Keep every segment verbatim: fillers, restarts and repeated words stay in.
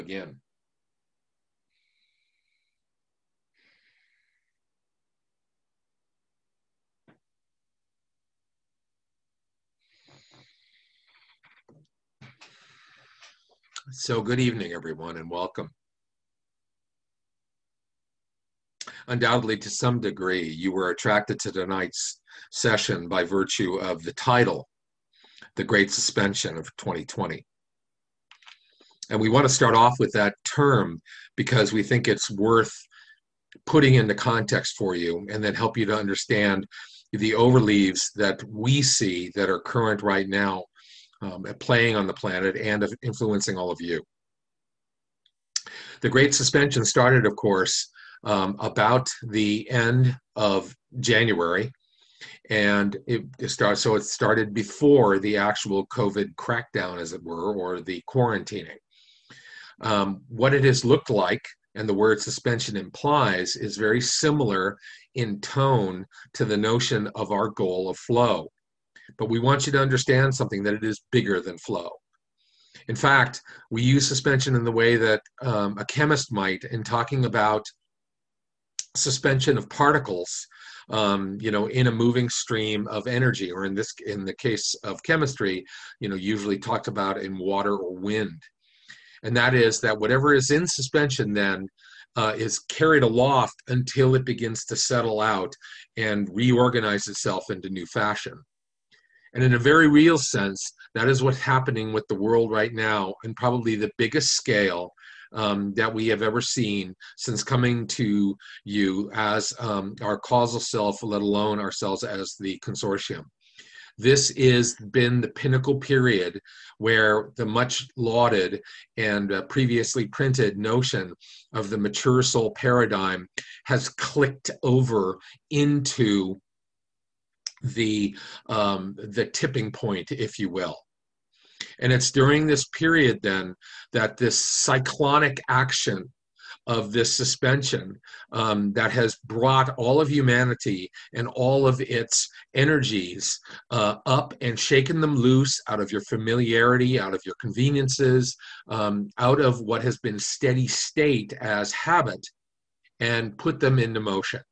Again. So good evening, everyone, and welcome. Undoubtedly, to some degree, you were attracted to tonight's session by virtue of the title, The Great Suspension of twenty twenty. And we want to start off with that term because we think it's worth putting into context for you and then help you to understand the overleaves that we see that are current right now, um, playing on the planet and influencing all of you. The Great Suspension started, of course, um, about the end of January, and it, it started. So it started before the actual COVID crackdown, as it were, or the quarantining. Um, what it has looked like, and the word suspension implies, is very similar in tone to the notion of our goal of flow. But we want you to understand something, that it is bigger than flow. In fact, we use suspension in the way that um, a chemist might in talking about suspension of particles, um, you know, in a moving stream of energy, or in this, in the case of chemistry, you know, usually talked about in water or wind. And that is that whatever is in suspension then uh, is carried aloft until it begins to settle out and reorganize itself into new fashion. And in a very real sense, that is what's happening with the world right now, and probably the biggest scale um, that we have ever seen since coming to you as um, our causal self, let alone ourselves as the consortium. This has been the pinnacle period where the much lauded and uh, previously printed notion of the mature soul paradigm has clicked over into the um, the tipping point, if you will. And it's during this period then that this cyclonic action of this suspension um, that has brought all of humanity and all of its energies uh, up and shaken them loose out of your familiarity, out of your conveniences, um, out of what has been steady state as habit, and put them into motion.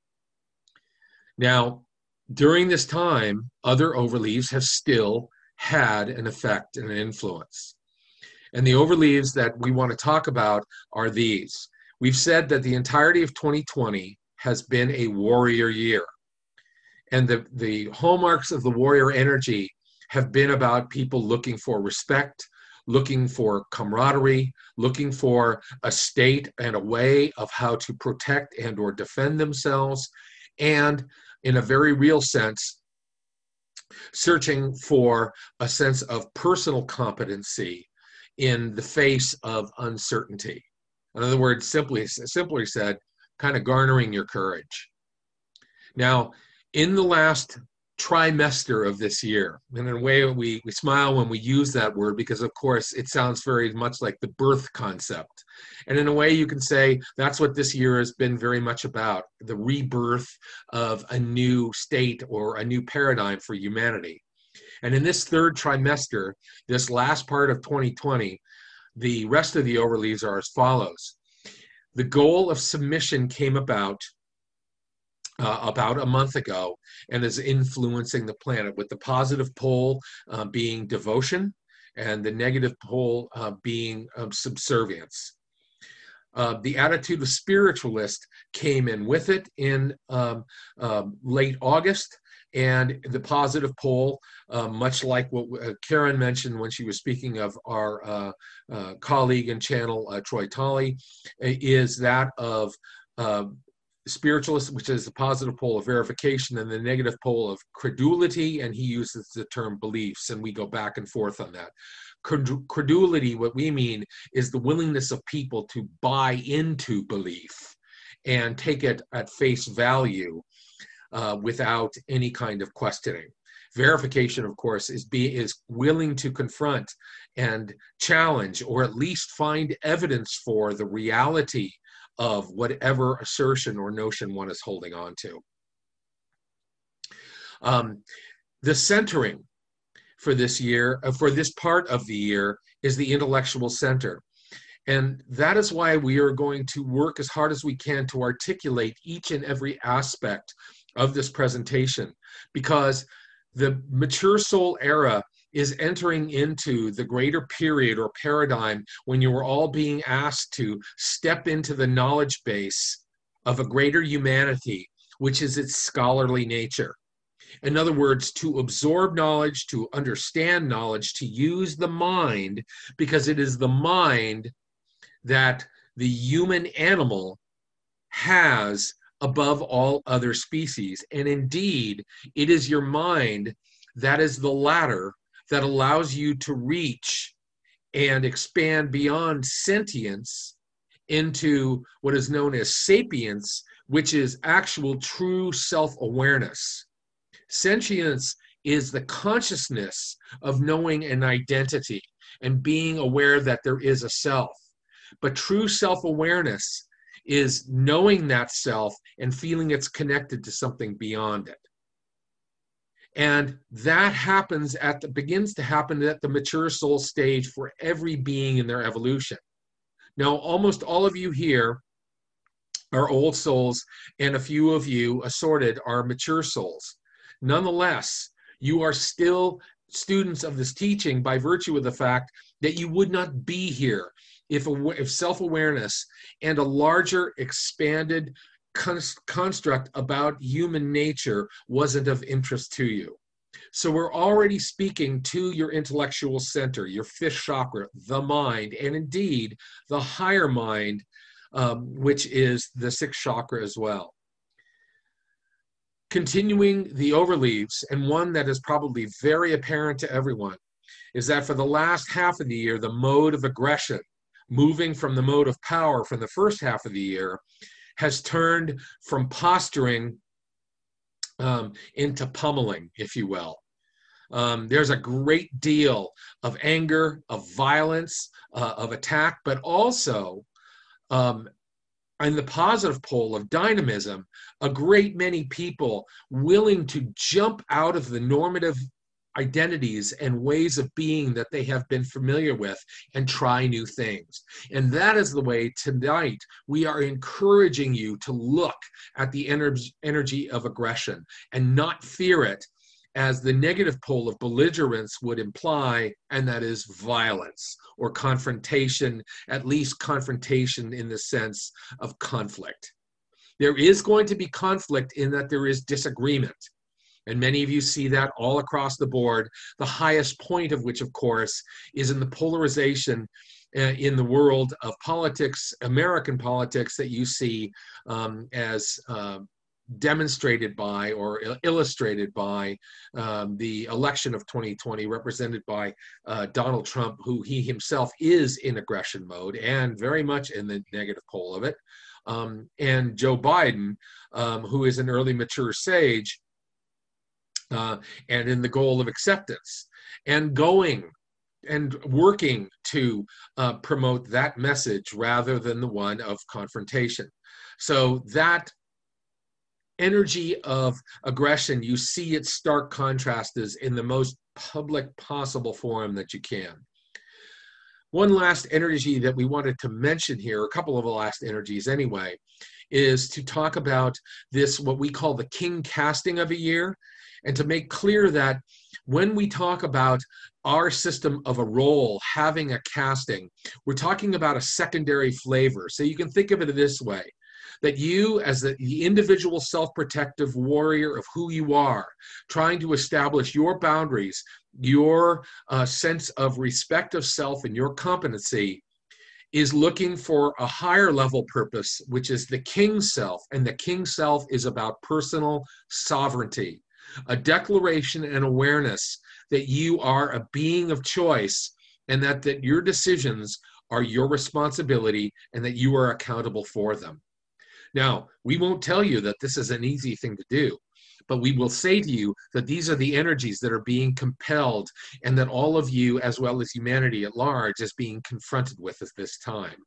Now, during this time, other overleaves have still had an effect and an influence. And the overleaves that we want to talk about are these. We've said that the entirety of twenty twenty has been a warrior year. And the, the hallmarks of the warrior energy have been about people looking for respect, looking for camaraderie, looking for a state and a way of how to protect and or defend themselves, and in a very real sense, searching for a sense of personal competency in the face of uncertainty. In other words, simply, simply said, kind of garnering your courage. Now, in the last trimester of this year, and in a way we, we smile when we use that word because, of course, it sounds very much like the birth concept. And in a way you can say that's what this year has been very much about, the rebirth of a new state or a new paradigm for humanity. And in this third trimester, this last part of twenty twenty, the rest of the overleaves are as follows. The goal of submission came about uh, about a month ago and is influencing the planet, with the positive pole uh, being devotion and the negative pole uh, being um, subservience. Uh, the attitude of spiritualist came in with it in um, um, late August. And the positive pole, uh, much like what uh, Karen mentioned when she was speaking of our uh, uh, colleague and channel, uh, Troy Tolley, is that of uh, spiritualist, which is the positive pole of verification, and the negative pole of credulity, and he uses the term beliefs, and we go back and forth on that. Credulity, what we mean, is the willingness of people to buy into belief and take it at face value, Uh, without any kind of questioning. Verification, of course, is be is willing to confront and challenge, or at least find evidence for the reality of whatever assertion or notion one is holding on to. Um, the centering for this year, uh, for this part of the year, is the intellectual center. And that is why we are going to work as hard as we can to articulate each and every aspect of this presentation, because the mature soul era is entering into the greater period or paradigm when you are all being asked to step into the knowledge base of a greater humanity, which is its scholarly nature. In other words, to absorb knowledge, to understand knowledge, to use the mind, because it is the mind that the human animal has above all other species. And indeed, it is your mind that is the ladder that allows you to reach and expand beyond sentience into what is known as sapience, which is actual true self-awareness. Sentience is the consciousness of knowing an identity and being aware that there is a self. But true self-awareness is knowing that self and feeling it's connected to something beyond it. And that happens at the, begins to happen at the mature soul stage for every being in their evolution. Now, almost all of you here are old souls, and a few of you assorted are mature souls. Nonetheless, you are still students of this teaching by virtue of the fact that you would not be here if, if self-awareness and a larger expanded construct about human nature wasn't of interest to you. So we're already speaking to your intellectual center, your fifth chakra, the mind, and indeed the higher mind, um, which is the sixth chakra as well. Continuing the overleaves, and one that is probably very apparent to everyone, is that for the last half of the year, the mode of aggression, moving from the mode of power from the first half of the year, has turned from posturing um, into pummeling, if you will. Um, there's a great deal of anger, of violence, uh, of attack, but also um, in the positive pole of dynamism, a great many people willing to jump out of the normative identities and ways of being that they have been familiar with and try new things. And that is the way tonight we are encouraging you to look at the ener- energy of aggression and not fear it as the negative pole of belligerence would imply, and that is violence or confrontation, at least confrontation in the sense of conflict. There is going to be conflict in that there is disagreement. And many of you see that all across the board, the highest point of which, of course, is in the polarization uh, in the world of politics, American politics, that you see um, as uh, demonstrated by or illustrated by um, the election of twenty twenty, represented by uh, Donald Trump, who he himself is in aggression mode and very much in the negative pole of it, um, and Joe Biden, um, who is an early mature sage, Uh, and in the goal of acceptance, and going and working to uh, promote that message rather than the one of confrontation. So that energy of aggression, you see its stark contrast is in the most public possible form that you can. One last energy that we wanted to mention here, a couple of the last energies anyway, is to talk about this, what we call the king casting of a year, and to make clear that when we talk about our system of a role having a casting, we're talking about a secondary flavor. So you can think of it this way, that you as the, the individual self-protective warrior of who you are, trying to establish your boundaries, your uh, sense of respect of self and your competency, is looking for a higher level purpose, which is the king self. And the king self is about personal sovereignty, a declaration and awareness that you are a being of choice, and that, that your decisions are your responsibility and that you are accountable for them. Now, we won't tell you that this is an easy thing to do, but we will say to you that these are the energies that are being compelled, and that all of you, as well as humanity at large, is being confronted with at this time.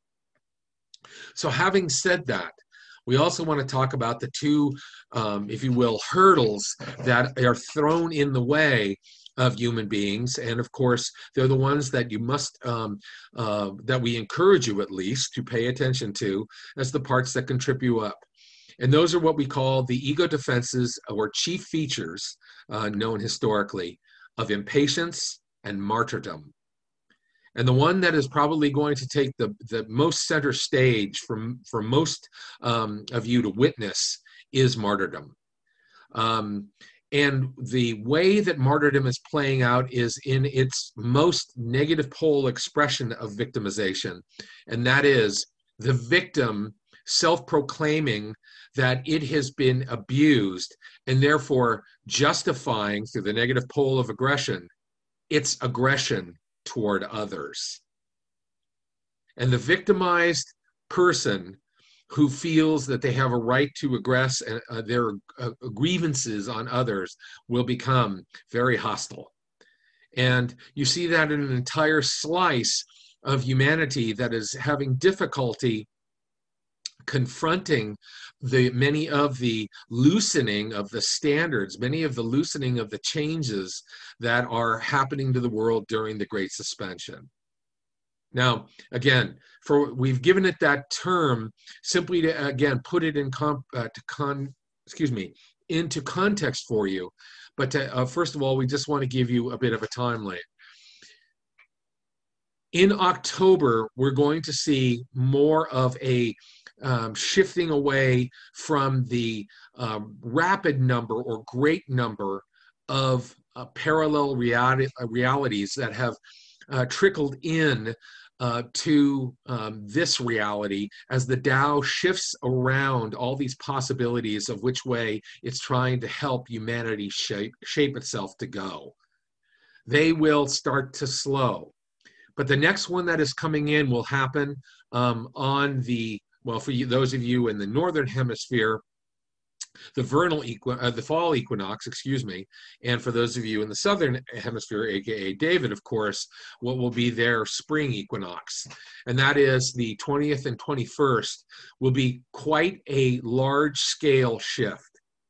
So having said that, we also want to talk about the two, um, if you will, hurdles that are thrown in the way of human beings. And of course, they're the ones that you must, um, uh, that we encourage you at least to pay attention to as the parts that can trip you up. And those are what we call the ego defenses or chief features, uh, known historically, of impatience and martyrdom. And the one that is probably going to take the, the most center stage for, for most um, of you to witness is martyrdom. Um, and the way that martyrdom is playing out is in its most negative pole expression of victimization. And that is the victim self-proclaiming that it has been abused and therefore justifying through the negative pole of aggression its aggression toward others. And the victimized person who feels that they have a right to aggress uh, their uh, grievances on others will become very hostile. And you see that in an entire slice of humanity that is having difficulty confronting the many of the loosening of the standards, many of the loosening of the changes that are happening to the world during the Great Suspension. Now, again, for we've given it that term simply to again put it in com, uh, to con, excuse me, into context for you. But to, uh, first of all, we just want to give you a bit of a timeline. In October, we're going to see more of a Um, shifting away from the um, rapid number or great number of uh, parallel reality, uh, realities that have uh, trickled in uh, to um, this reality as the Tao shifts around all these possibilities of which way it's trying to help humanity shape, shape itself to go. They will start to slow. But the next one that is coming in will happen um, on the Well, for you, those of you in the northern hemisphere, the vernal equi- uh, the fall equinox, excuse me, and for those of you in the southern hemisphere, aka David, of course, what will be their spring equinox, and that is the twentieth and twenty-first, will be quite a large-scale shift.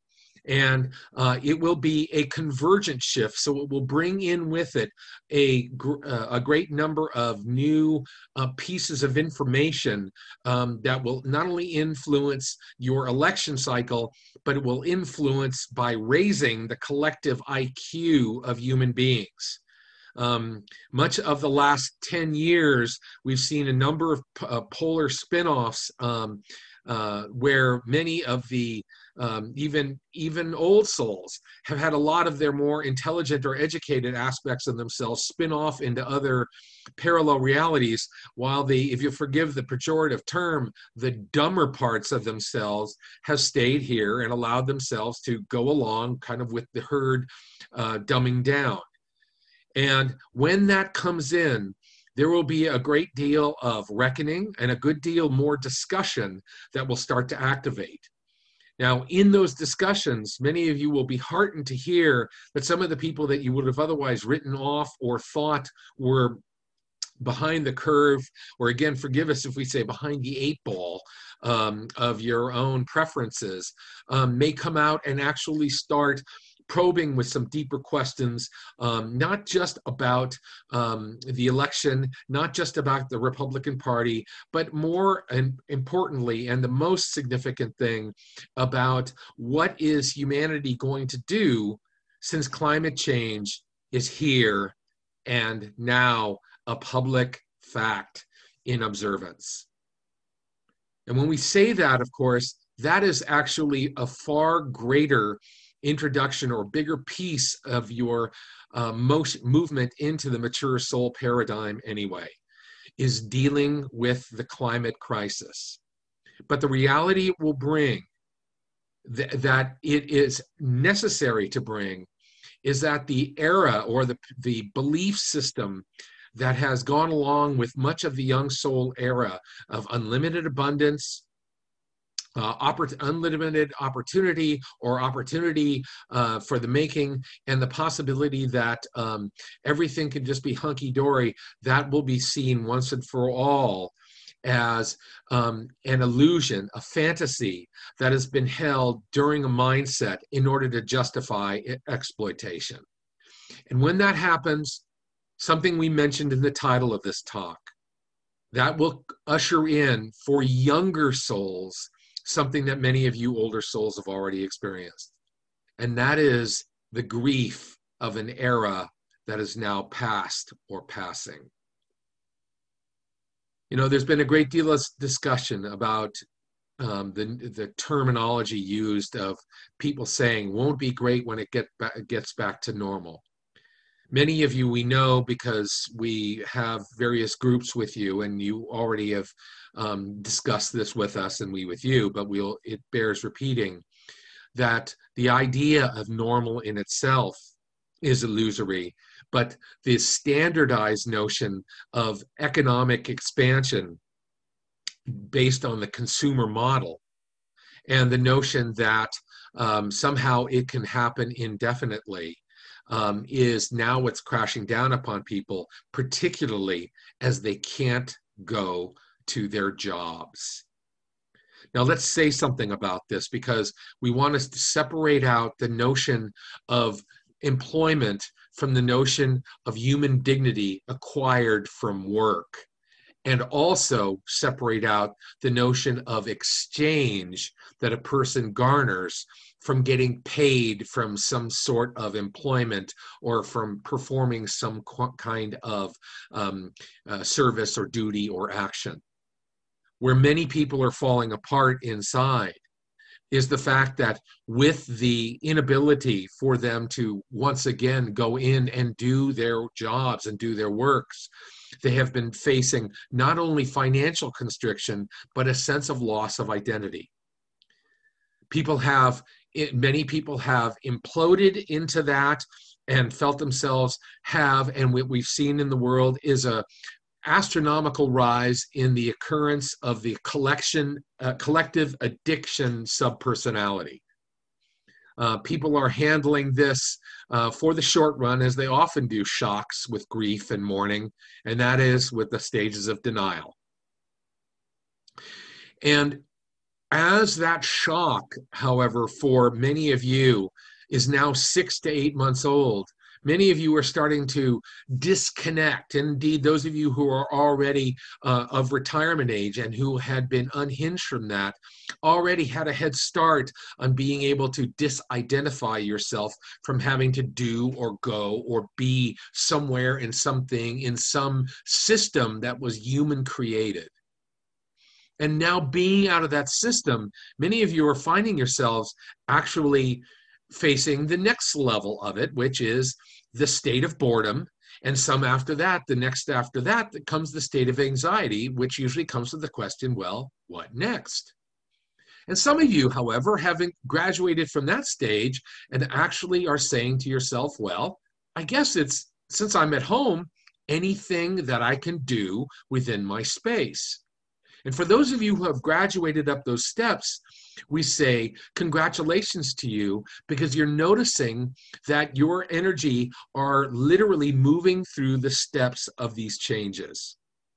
And uh, it will be a convergent shift, so it will bring in with it a, gr uh, a great number of new uh, pieces of information um, that will not only influence your election cycle, but it will influence by raising the collective I Q of human beings. Um, much of the last ten years, we've seen a number of uh, polar spin-offs um, uh, where many of the Um, even even old souls have had a lot of their more intelligent or educated aspects of themselves spin off into other parallel realities, while the, if you forgive the pejorative term, the dumber parts of themselves have stayed here and allowed themselves to go along kind of with the herd uh, dumbing down. And when that comes in, there will be a great deal of reckoning and a good deal more discussion that will start to activate. Now, in those discussions, many of you will be heartened to hear that some of the people that you would have otherwise written off or thought were behind the curve, or again, forgive us if we say behind the eight ball um, of your own preferences, um, may come out and actually start probing with some deeper questions, um, not just about um, the election, not just about the Republican Party, but more and importantly, and the most significant thing, about what is humanity going to do since climate change is here and now a public fact in observance. And when we say that, of course, that is actually a far greater introduction or bigger piece of your uh, most movement into the mature soul paradigm anyway, is dealing with the climate crisis. But the reality it will bring, th that it is necessary to bring, is that the era or the, the belief system that has gone along with much of the young soul era of unlimited abundance, Uh, oppor unlimited opportunity or opportunity uh, for the making, and the possibility that um, everything can just be hunky-dory, that will be seen once and for all as um, an illusion, a fantasy that has been held during a mindset in order to justify exploitation. And when that happens, something we mentioned in the title of this talk, that will usher in for younger souls something that many of you older souls have already experienced. And that is the grief of an era that is now past or passing. You know, there's been a great deal of discussion about um, the, the terminology used of people saying won't be great when it get back, gets back to normal. Many of you we know because we have various groups with you, and you already have um, discussed this with us and we with you, but we'll, it bears repeating that the idea of normal in itself is illusory, but the standardized notion of economic expansion based on the consumer model and the notion that um, somehow it can happen indefinitely um, is now what's crashing down upon people, particularly as they can't go to their jobs. Now, let's say something about this, because we want us to separate out the notion of employment from the notion of human dignity acquired from work, and also separate out the notion of exchange that a person garners from getting paid from some sort of employment or from performing some kind of um, uh, service or duty or action. Where many people are falling apart inside is the fact that with the inability for them to once again go in and do their jobs and do their works, they have been facing not only financial constriction, but a sense of loss of identity. People have, many people have imploded into that and felt themselves have, and what we've seen in the world is a astronomical rise in the occurrence of the collection, uh, collective addiction subpersonality. Uh, people are handling this uh, for the short run, as they often do shocks with grief and mourning, and that is with the stages of denial. And as that shock, however, for many of you is now six to eight months old, many of you are starting to disconnect. Indeed, those of you who are already uh, of retirement age and who had been unhinged from that already had a head start on being able to disidentify yourself from having to do or go or be somewhere in something, in some system that was human created. And now being out of that system, many of you are finding yourselves actually facing the next level of it, which is the state of boredom. And some after that, the next after that, that comes the state of anxiety, which usually comes to the question, well, what next? And some of you, however, haven't graduated from that stage and actually are saying to yourself, well, I guess it's, since I'm at home, anything that I can do within my space. And for those of you who have graduated up those steps, we say congratulations to you, because you're noticing that your energy are literally moving through the steps of these changes.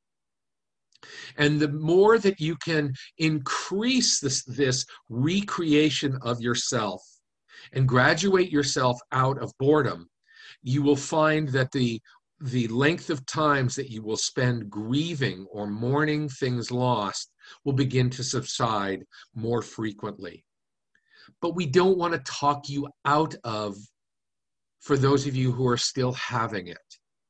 And the more that you can increase this, this recreation of yourself and graduate yourself out of boredom, you will find that the the length of times that you will spend grieving or mourning things lost will begin to subside more frequently. But we don't want to talk you out of, for those of you who are still having it.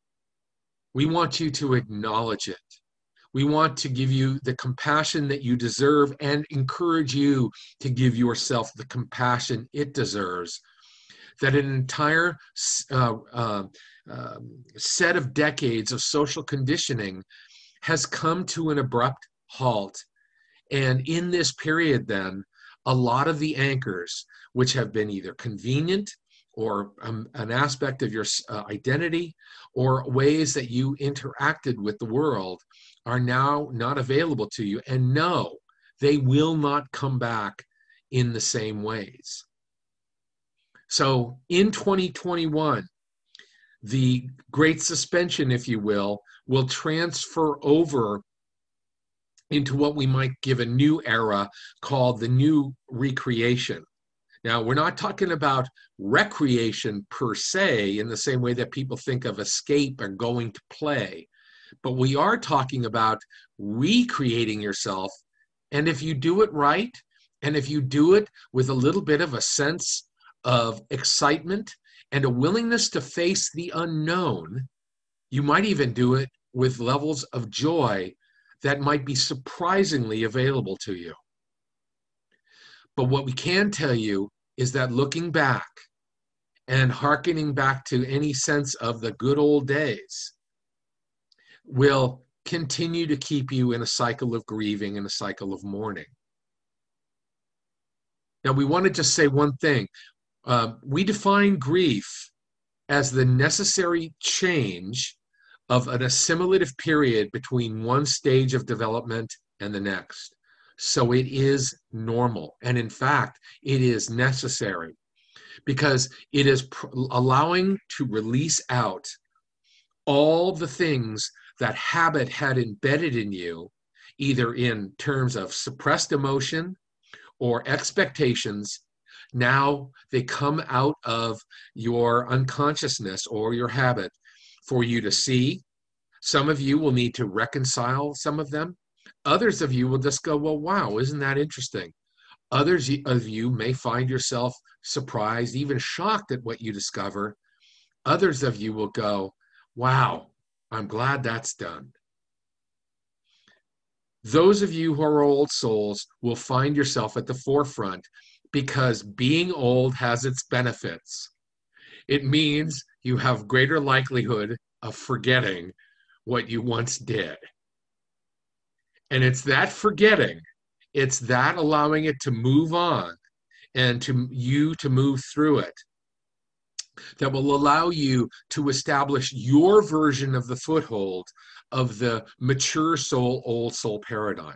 We want you to acknowledge it. We want to give you the compassion that you deserve and encourage you to give yourself the compassion it deserves. That an entire uh, uh, um, set of decades of social conditioning has come to an abrupt halt. And in this period then, a lot of the anchors, which have been either convenient or um, an aspect of your uh, identity or ways that you interacted with the world, are now not available to you. And no, they will not come back in the same ways. So in twenty twenty-one, the great suspension, if you will, will transfer over into what we might give a new era called the new recreation. Now, we're not talking about recreation per se in the same way that people think of escape or going to play, but we are talking about recreating yourself. And if you do it right, and if you do it with a little bit of a sense of excitement and a willingness to face the unknown, you might even do it with levels of joy that might be surprisingly available to you. But what we can tell you is that looking back and hearkening back to any sense of the good old days will continue to keep you in a cycle of grieving and a cycle of mourning. Now, we want to just say one thing. Uh, we define grief as the necessary change of an assimilative period between one stage of development and the next. So it is normal. And in fact, it is necessary because it is pr- allowing to release out all the things that habit had embedded in you, either in terms of suppressed emotion or expectations. Now they come out of your unconsciousness or your habit for you to see. Some of you will need to reconcile some of them. Others of you will just go, well, wow, isn't that interesting? Others of you may find yourself surprised, even shocked at what you discover. Others of you will go, wow, I'm glad that's done. Those of you who are old souls will find yourself at the forefront because being old has its benefits. It means you have greater likelihood of forgetting what you once did. And it's that forgetting, it's that allowing it to move on and to you to move through it that will allow you to establish your version of the foothold of the mature soul, old soul paradigm.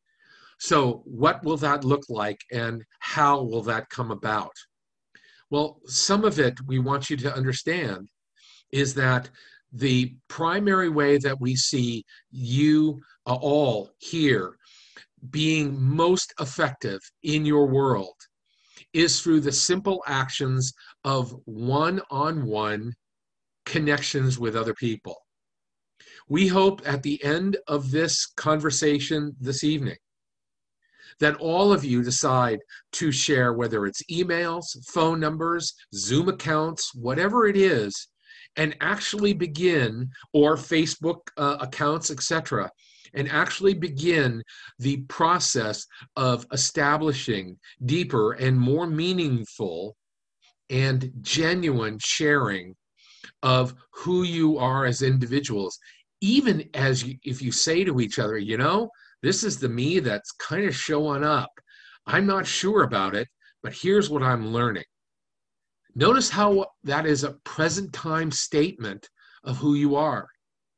So what will that look like and how will that come about? Well, some of it we want you to understand is that the primary way that we see you uh, all here being most effective in your world is through the simple actions of one-on-one connections with other people. We hope at the end of this conversation this evening that all of you decide to share, whether it's emails, phone numbers, Zoom accounts, whatever it is, and actually begin, or Facebook uh, accounts, et cetera, and actually begin the process of establishing deeper and more meaningful and genuine sharing of who you are as individuals, even as you, if you say to each other, you know, this is the me that's kind of showing up. I'm not sure about it, but here's what I'm learning. Notice how that is a present time statement of who you are.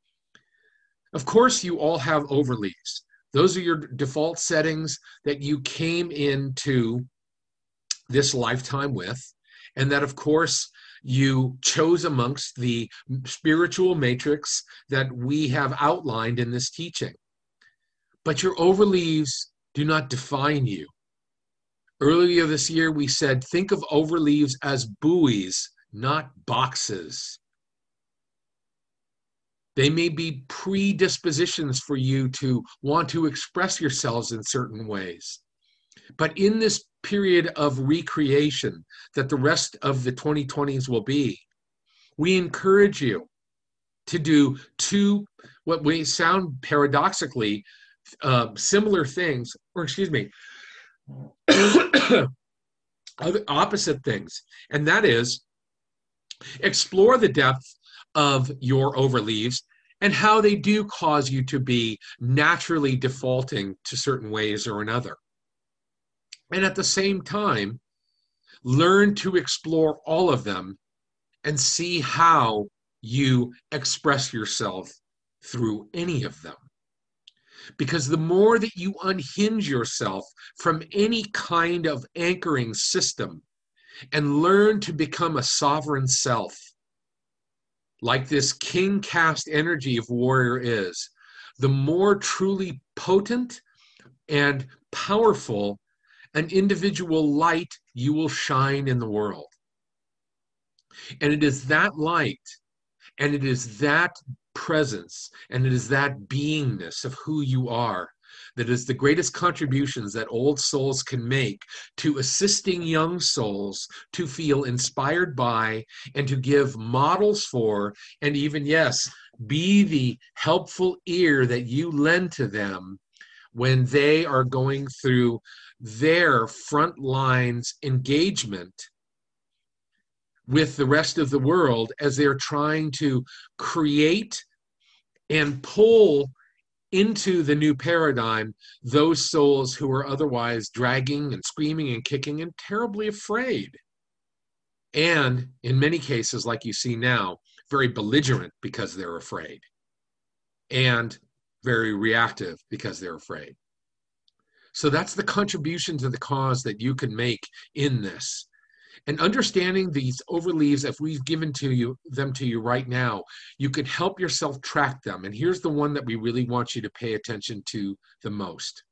Of course, you all have overleaves. Those are your default settings that you came into this lifetime with, and that, of course, you chose amongst the spiritual matrix that we have outlined in this teaching. But your overleaves do not define you. Earlier this year, we said, think of overleaves as buoys, not boxes. They may be predispositions for you to want to express yourselves in certain ways. But in this period of recreation that the rest of the twenty twenties will be, we encourage you to do two, what may sound paradoxically uh, similar things, or excuse me, other opposite things. And that is explore the depth of your overleaves and how they do cause you to be naturally defaulting to certain ways or another. And at the same time, learn to explore all of them and see how you express yourself through any of them. Because the more that you unhinge yourself from any kind of anchoring system and learn to become a sovereign self, like this king caste energy of warrior is, the more truly potent and powerful an individual light you will shine in the world. And it is that light, and it is that presence, and it is that beingness of who you are that is the greatest contributions that old souls can make to assisting young souls to feel inspired by and to give models for, and even, yes, be the helpful ear that you lend to them when they are going through their front lines engagement with the rest of the world as they're trying to create and pull into the new paradigm those souls who are otherwise dragging and screaming and kicking and terribly afraid. And in many cases, like you see now, very belligerent because they're afraid, and very reactive because they're afraid. So that's the contribution to the cause that you can make in this. And understanding these overleaves, if we've given to you them to you right now, you can help yourself track them. And here's the one that we really want you to pay attention to the most.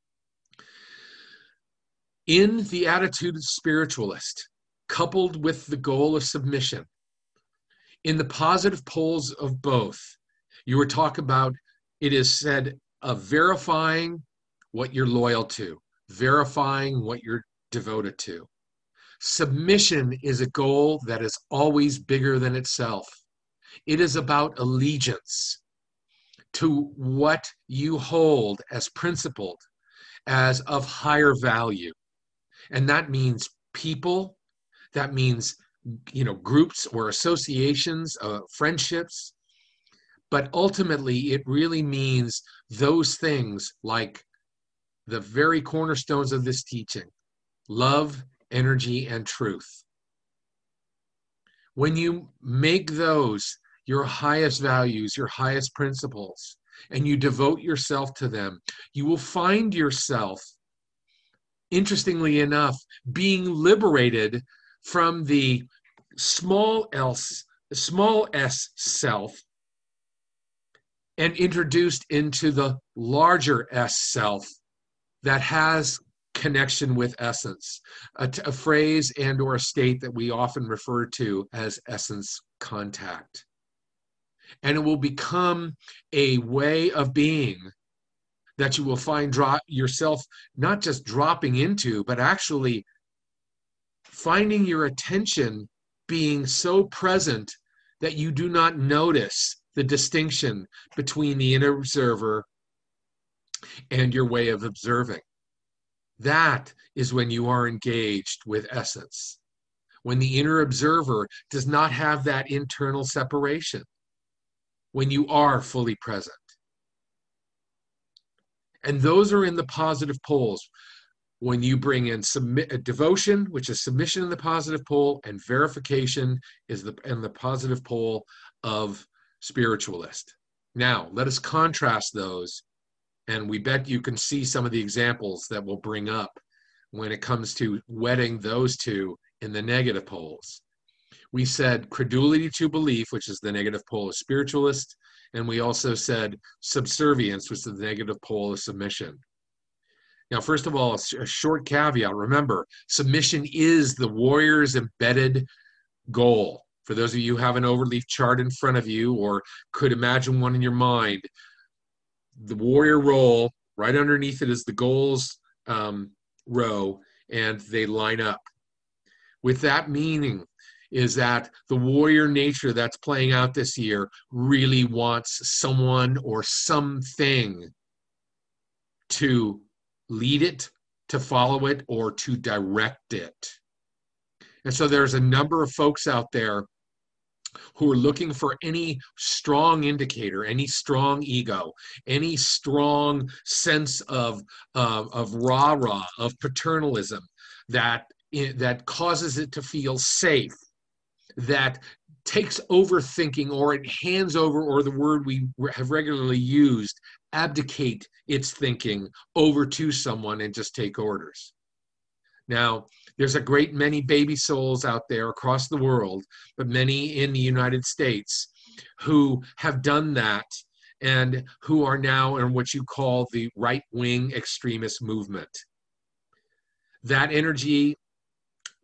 In the attitude of spiritualist, coupled with the goal of submission, in the positive poles of both, you were talking about, it is said, of verifying what you're loyal to, verifying what you're devoted to. Submission is a goal that is always bigger than itself. It is about allegiance to what you hold as principled, as of higher value. And that means people, that means, you know, groups or associations, uh, friendships. But ultimately, it really means those things like the very cornerstones of this teaching: love, energy, and truth. When you make those your highest values, your highest principles, and you devote yourself to them, you will find yourself, interestingly enough, being liberated from the small else, small s self, and introduced into the larger S self that has connection with essence, a, a phrase and or a state that we often refer to as essence contact. And it will become a way of being that you will find drop yourself not just dropping into, but actually finding your attention being so present that you do not notice the distinction between the inner observer and your way of observing. That is when you are engaged with essence, when the inner observer does not have that internal separation, when you are fully present. And those are in the positive poles. When you bring in submit, devotion, which is submission in the positive pole, and verification is the and the positive pole of spiritualist. Now, let us contrast those, and we bet you can see some of the examples that we'll bring up when it comes to wedding those two in the negative poles. We said credulity to belief, which is the negative pole of spiritualist, and we also said subservience, which is the negative pole of submission. Now, first of all, a short caveat. Remember, submission is the warrior's embedded goal. For those of you who have an overleaf chart in front of you or could imagine one in your mind, the warrior role, right underneath it is the goals um, row, and they line up. With that meaning is that the warrior nature that's playing out this year really wants someone or something to lead it, to follow it, or to direct it. And so there's a number of folks out there who are looking for any strong indicator, any strong ego, any strong sense of, uh, of rah-rah, of paternalism that, that causes it to feel safe, that takes over thinking, or it hands over, or the word we have regularly used, abdicate its thinking over to someone and just take orders. Now, there's a great many baby souls out there across the world, but many in the United States, who have done that and who are now in what you call the right-wing extremist movement. That energy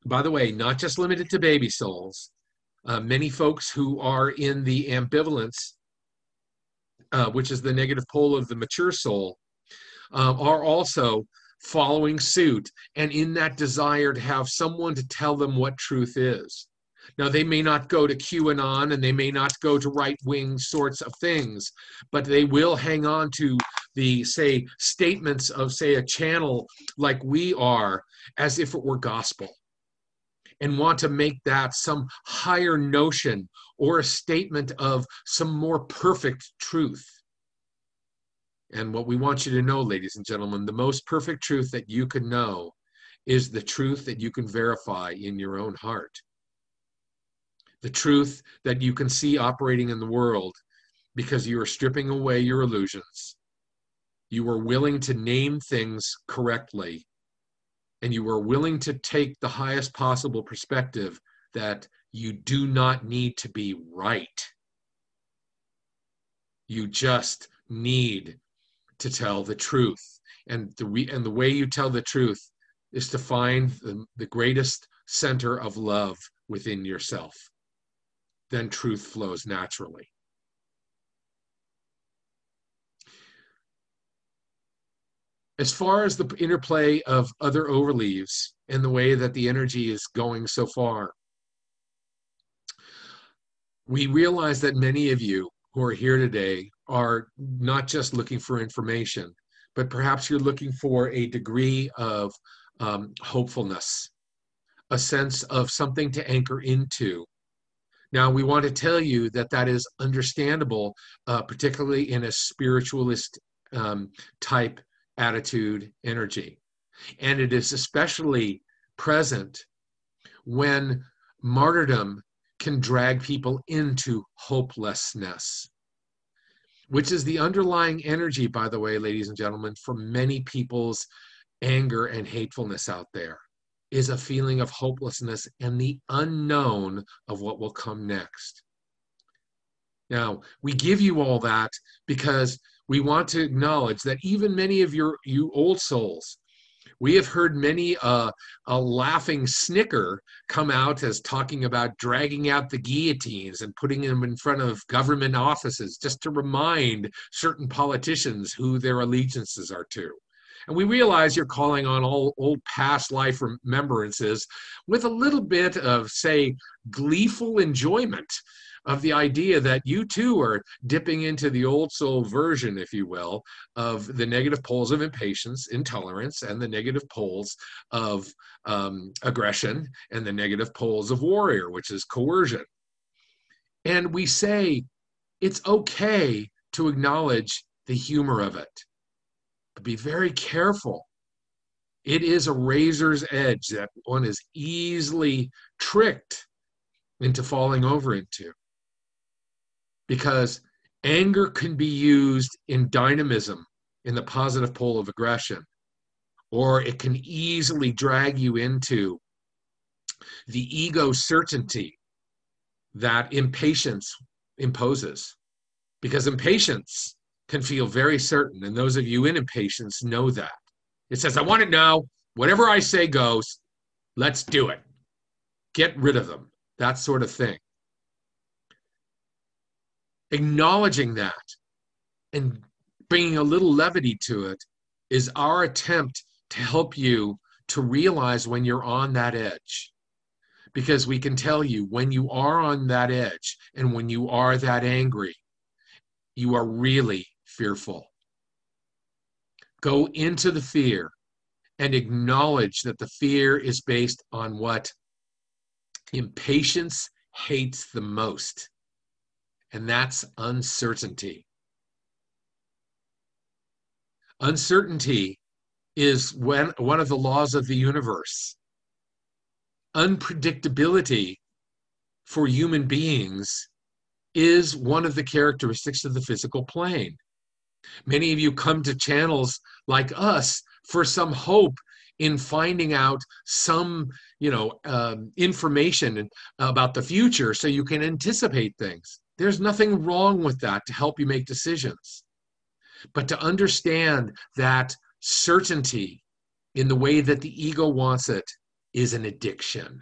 By the way, not just limited to baby souls. Uh, many folks who are in the ambivalence, uh, which is the negative pole of the mature soul, uh, are also following suit and in that desire to have someone to tell them what truth is. Now, they may not go to QAnon and they may not go to right-wing sorts of things, but they will hang on to the, say, statements of, say, a channel like we are as if it were gospel, and want to make that some higher notion or a statement of some more perfect truth. And what we want you to know, ladies and gentlemen, the most perfect truth that you can know is the truth that you can verify in your own heart. The truth that you can see operating in the world because you are stripping away your illusions. You are willing to name things correctly, and you are willing to take the highest possible perspective that you do not need to be right. You just need to tell the truth. And the, re- and the way you tell the truth is to find the, the greatest center of love within yourself. Then truth flows naturally. As far as the interplay of other overleaves and the way that the energy is going so far, we realize that many of you who are here today are not just looking for information, but perhaps you're looking for a degree of um, hopefulness, a sense of something to anchor into. Now, we want to tell you that that is understandable, uh, particularly in a spiritualist um, type attitude, energy. And it is especially present when martyrdom can drag people into hopelessness, which is the underlying energy, by the way, ladies and gentlemen, for many people's anger and hatefulness out there, is a feeling of hopelessness and the unknown of what will come next. Now, we give you all that because we want to acknowledge that even many of your you old souls, we have heard many uh, a laughing snicker come out as talking about dragging out the guillotines and putting them in front of government offices just to remind certain politicians who their allegiances are to. And we realize you're calling on all old past life remembrances with a little bit of, say, gleeful enjoyment of the idea that you too are dipping into the old soul version, if you will, of the negative poles of impatience, intolerance, and the negative poles of um, aggression, and the negative poles of warrior, which is coercion. And we say it's okay to acknowledge the humor of it, but be very careful. It is a razor's edge that one is easily tricked into falling over into. Because anger can be used in dynamism, in the positive pole of aggression, or it can easily drag you into the ego certainty that impatience imposes. Because impatience can feel very certain, and those of you in impatience know that. It says, I want it now, whatever I say goes, let's do it. Get rid of them, that sort of thing. Acknowledging that and bringing a little levity to it is our attempt to help you to realize when you're on that edge. Because we can tell you when you are on that edge and when you are that angry, you are really fearful. Go into the fear and acknowledge that the fear is based on what impatience hates the most. And that's uncertainty. Uncertainty is when, one of the laws of the universe. Unpredictability for human beings is one of the characteristics of the physical plane. Many of you come to channels like us for some hope in finding out some, you know, um, information about the future so you can anticipate things. There's nothing wrong with that to help you make decisions. But to understand that certainty in the way that the ego wants it is an addiction.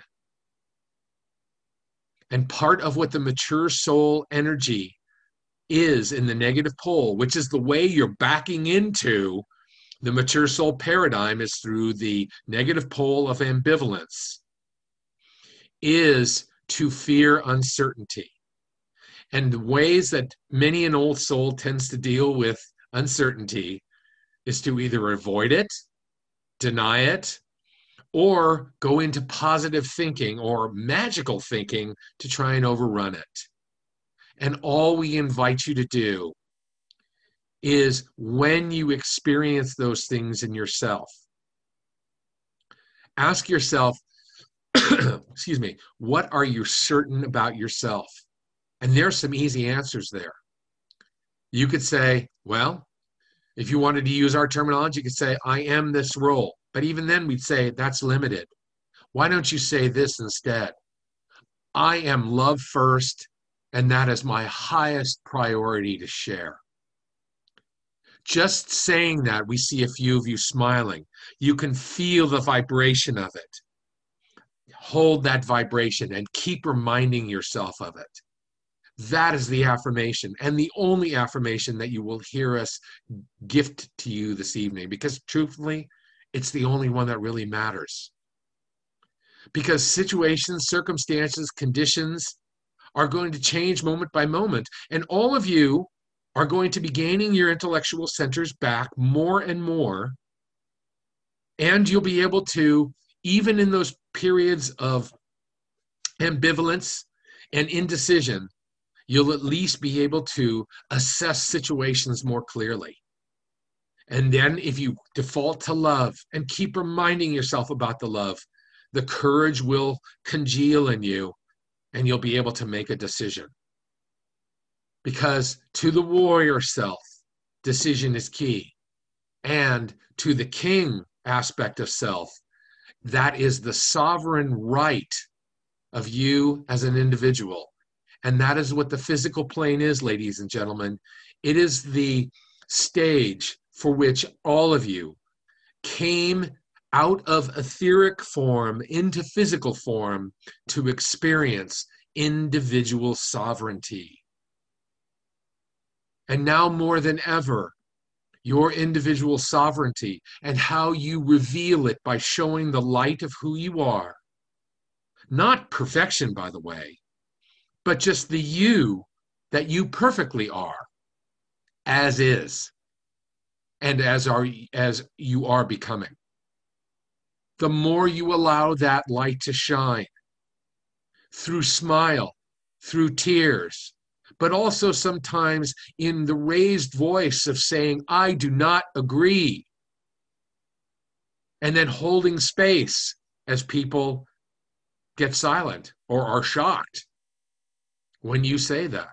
And part of what the mature soul energy is in the negative pole, which is the way you're backing into the mature soul paradigm, is through the negative pole of ambivalence, is to fear uncertainty. And the ways that many an old soul tends to deal with uncertainty is to either avoid it, deny it, or go into positive thinking or magical thinking to try and overrun it. And all we invite you to do is, when you experience those things in yourself, ask yourself, excuse me, what are you certain about yourself? And there's some easy answers there. You could say, well, if you wanted to use our terminology, you could say, I am this role. But even then we'd say that's limited. Why don't you say this instead? I am love first, and that is my highest priority to share. Just saying that, we see a few of you smiling. You can feel the vibration of it. Hold that vibration and keep reminding yourself of it. That is the affirmation, and the only affirmation that you will hear us gift to you this evening, because truthfully, it's the only one that really matters. Because situations, circumstances, conditions are going to change moment by moment, and all of you are going to be gaining your intellectual centers back more and more, and you'll be able to, even in those periods of ambivalence and indecision, you'll at least be able to assess situations more clearly. And then if you default to love and keep reminding yourself about the love, the courage will congeal in you, and you'll be able to make a decision. Because to the warrior self, decision is key. And to the king aspect of self, that is the sovereign right of you as an individual. And that is what the physical plane is, ladies and gentlemen. It is the stage for which all of you came out of etheric form into physical form to experience individual sovereignty. And now more than ever, your individual sovereignty and how you reveal it by showing the light of who you are. Not perfection, by the way, but just the you that you perfectly are, as is, and as are as you are becoming. The more you allow that light to shine through smile, through tears, but also sometimes in the raised voice of saying, I do not agree, and then holding space as people get silent or are shocked when you say that.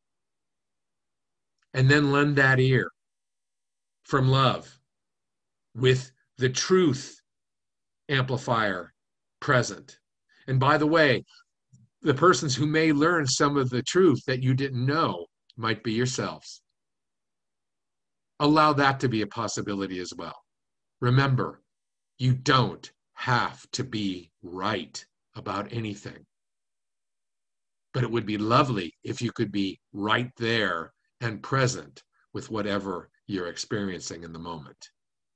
And then lend that ear from love with the truth amplifier present. And by the way, the persons who may learn some of the truth that you didn't know might be yourselves. Allow that to be a possibility as well. Remember, you don't have to be right about anything. But it would be lovely if you could be right there and present with whatever you're experiencing in the moment.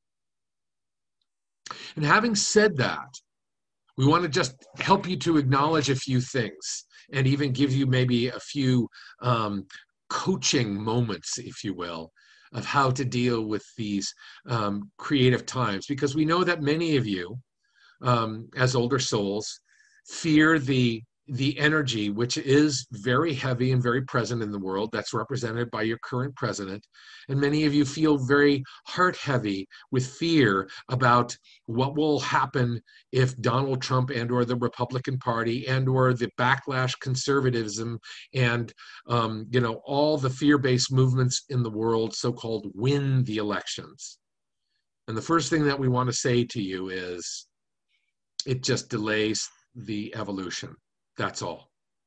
And having said that, we want to just help you to acknowledge a few things and even give you maybe a few um, coaching moments, if you will, of how to deal with these um, creative times. Because we know that many of you, um, as older souls, fear the the energy, which is very heavy and very present in the world, that's represented by your current president. And many of you feel very heart heavy with fear about what will happen if Donald Trump and or the Republican Party and or the backlash conservatism and um, you know, all the fear-based movements in the world so-called win the elections. And the first thing that we want to say to you is it just delays the evolution. That's all.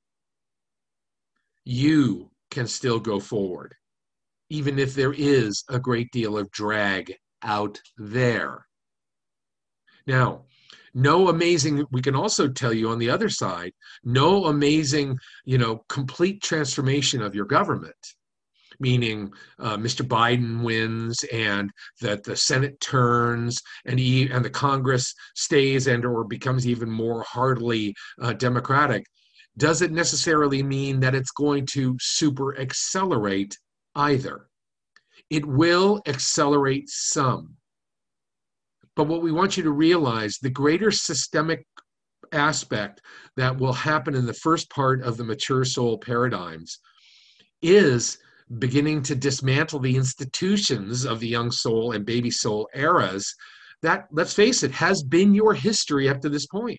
You can still go forward, even if there is a great deal of drag out there. Now, No amazing, we can also tell you on the other side, no amazing, you know, complete transformation of your government, meaning uh, Mister Biden wins and that the Senate turns and he, and the Congress stays and or becomes even more heartily uh, Democratic, doesn't necessarily mean that it's going to super accelerate either. It will accelerate some. But what we want you to realize, the greater systemic aspect that will happen in the first part of the mature soul paradigms is beginning to dismantle the institutions of the young soul and baby soul eras that, let's face it, has been your history up to this point.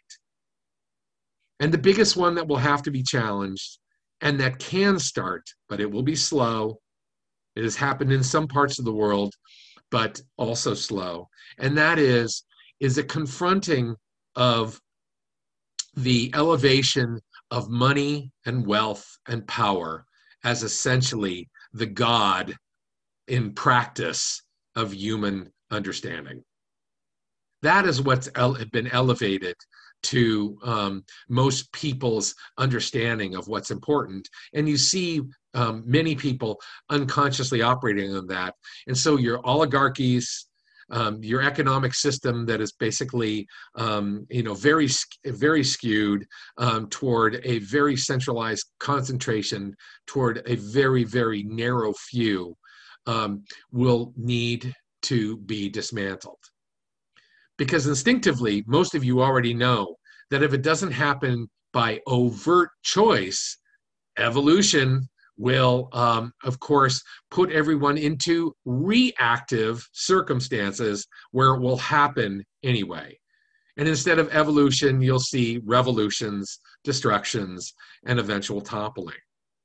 And the biggest one that will have to be challenged and that can start, but it will be slow. It has happened in some parts of the world, but also slow. And that is, is a confronting of the elevation of money and wealth and power as essentially the God in practice of human understanding. That is what's ele- been elevated to um, most people's understanding of what's important. And you see um, many people unconsciously operating on that. And so your oligarchies, um, your economic system that is basically, um, you know, very, very skewed um, toward a very centralized concentration, toward a very, very narrow few, um, will need to be dismantled. Because instinctively, most of you already know that if it doesn't happen by overt choice, evolution will, um, of course, put everyone into reactive circumstances where it will happen anyway. And instead of evolution, you'll see revolutions, destructions, and eventual toppling.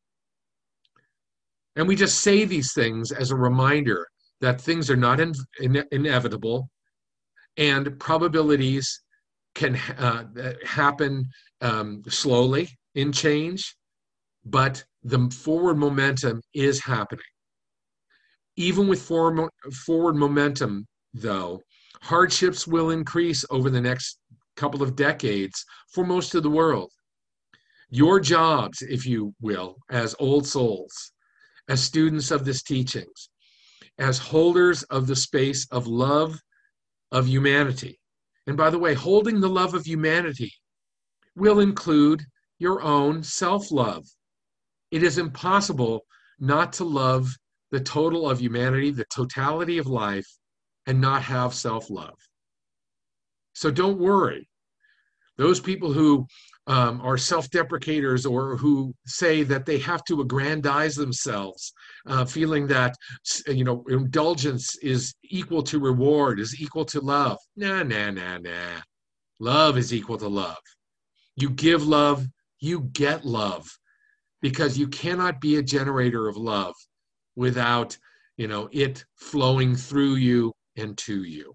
And we just say these things as a reminder that things are not in, in, inevitable, and probabilities can uh, happen um, slowly in change, but the forward momentum is happening. Even with forward, forward momentum, though, hardships will increase over the next couple of decades for most of the world. Your jobs, if you will, as old souls, as students of this teachings, as holders of the space of love, of humanity. And by the way, holding the love of humanity will include your own self-love. It is impossible not to love the total of humanity, the totality of life, and not have self-love. So don't worry. Those people who um, are self-deprecators or who say that they have to aggrandize themselves, uh, feeling that, you know, indulgence is equal to reward, is equal to love. Nah, nah, nah, nah. Love is equal to love. You give love, you get love, because you cannot be a generator of love without, you know, it flowing through you and to you.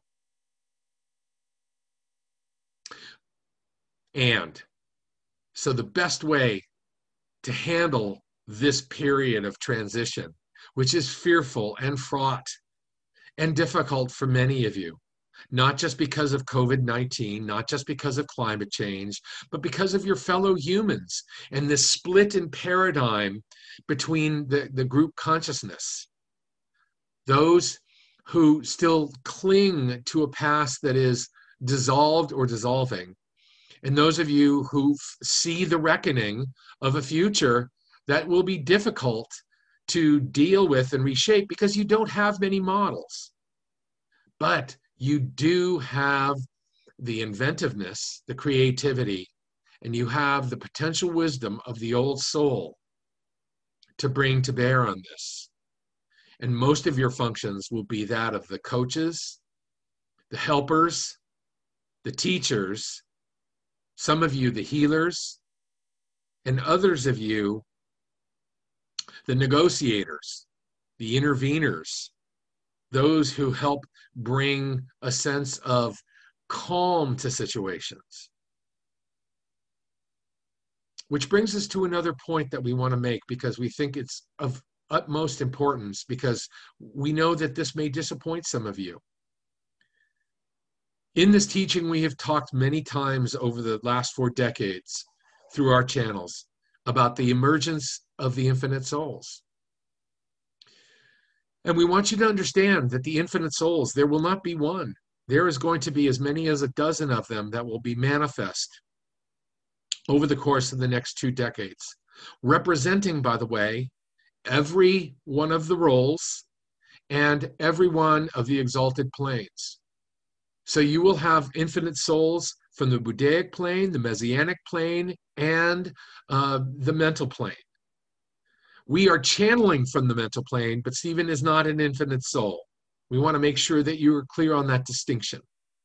And so the best way to handle this period of transition, which is fearful and fraught and difficult for many of you, not just because of COVID nineteen, not just because of climate change, but because of your fellow humans and this split in paradigm between the, the group consciousness. Those who still cling to a past that is dissolved or dissolving, and those of you who see the reckoning of a future that will be difficult to deal with and reshape because you don't have many models. But you do have the inventiveness, the creativity, and you have the potential wisdom of the old soul to bring to bear on this. And most of your functions will be that of the coaches, the helpers, the teachers, some of you, the healers, and others of you, the negotiators, the interveners, those who help bring a sense of calm to situations. Which brings us to another point that we want to make, because we think it's of utmost importance, because we know that this may disappoint some of you. In this teaching, we have talked many times over the last four decades through our channels about the emergence of the infinite souls. And we want you to understand that the infinite souls, there will not be one. There is going to be as many as a dozen of them that will be manifest over the course of the next two decades, representing, by the way, every one of the roles and every one of the exalted planes. So you will have infinite souls from the Buddhaic plane, the Messianic plane, and uh, the mental plane. We are channeling from the mental plane, but Stephen is not an infinite soul. We want to make sure that you are clear on that distinction.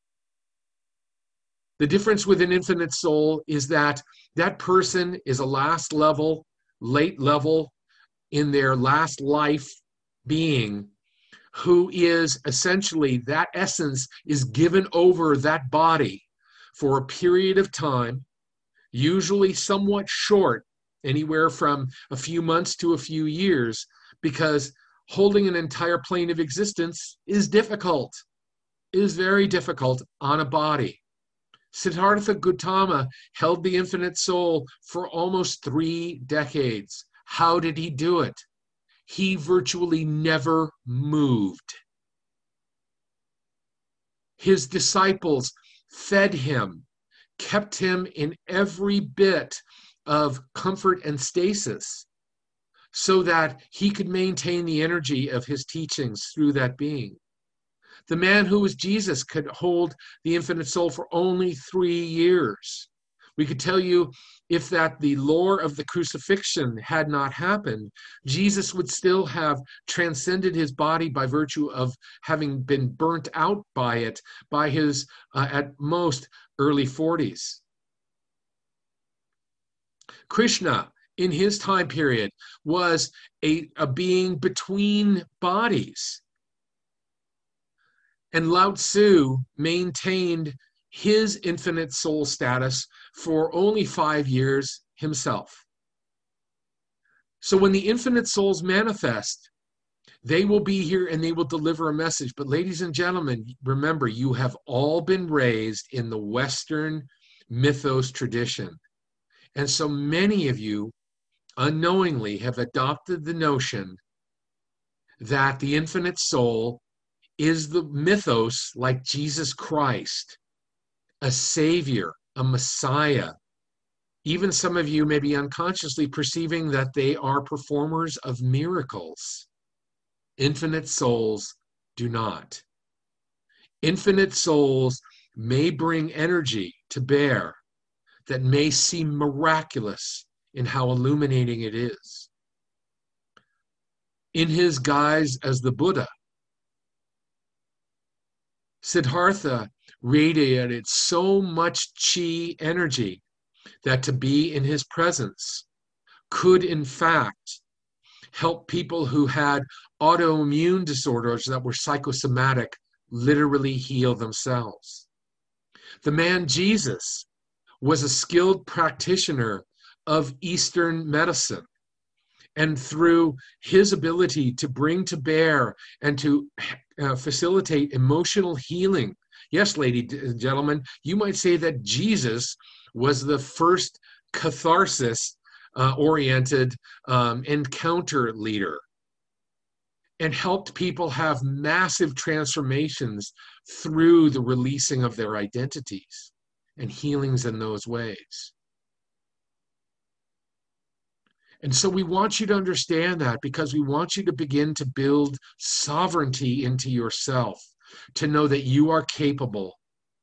The difference with an infinite soul is that that person is a last level, late level in their last life being who is essentially, that essence is given over that body for a period of time, usually somewhat short, anywhere from a few months to a few years, because holding an entire plane of existence is difficult, is very difficult on a body. Siddhartha Gautama held the infinite soul for almost three decades. How did he do it? He virtually never moved. His disciples fed him, kept him in every bit of comfort and stasis so that he could maintain the energy of his teachings through that being. The man who was Jesus could hold the infinite soul for only three years. We could tell you if that the lore of the crucifixion had not happened, Jesus would still have transcended his body by virtue of having been burnt out by it by his, uh, at most, early forties. Krishna, in his time period, was a, a being between bodies. And Lao Tzu maintained his infinite soul status for only five years himself. So when the infinite souls manifest, they will be here and they will deliver a message. But ladies and gentlemen, remember, you have all been raised in the Western mythos tradition. And so many of you unknowingly have adopted the notion that the infinite soul is the mythos like Jesus Christ, a savior, a Messiah. Even some of you may be unconsciously perceiving that they are performers of miracles. Infinite souls do not. Infinite souls may bring energy to bear that may seem miraculous in how illuminating it is. In his guise as the Buddha, Siddhartha radiated so much chi energy that to be in his presence could, in fact, help people who had autoimmune disorders that were psychosomatic literally heal themselves. The man Jesus was a skilled practitioner of Eastern medicine. And through his ability to bring to bear and to uh, facilitate emotional healing, yes, ladies and gentlemen, you might say that Jesus was the first catharsis-oriented uh, um, encounter leader and helped people have massive transformations through the releasing of their identities and healings in those ways. And so we want you to understand that, because we want you to begin to build sovereignty into yourself, to know that you are capable,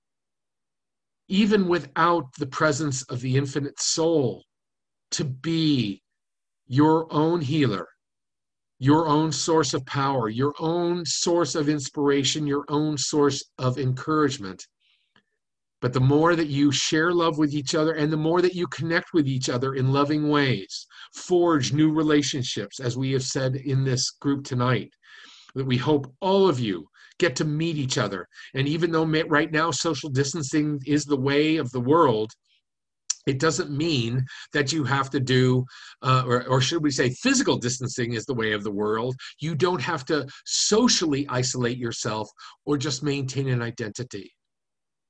even without the presence of the infinite soul, to be your own healer, your own source of power, your own source of inspiration, your own source of encouragement. But the more that you share love with each other and the more that you connect with each other in loving ways, forge new relationships, as we have said in this group tonight, that we hope all of you get to meet each other. And even though right now social distancing is the way of the world, it doesn't mean that you have to do, uh, or, or should we say physical distancing is the way of the world. You don't have to socially isolate yourself or just maintain an identity.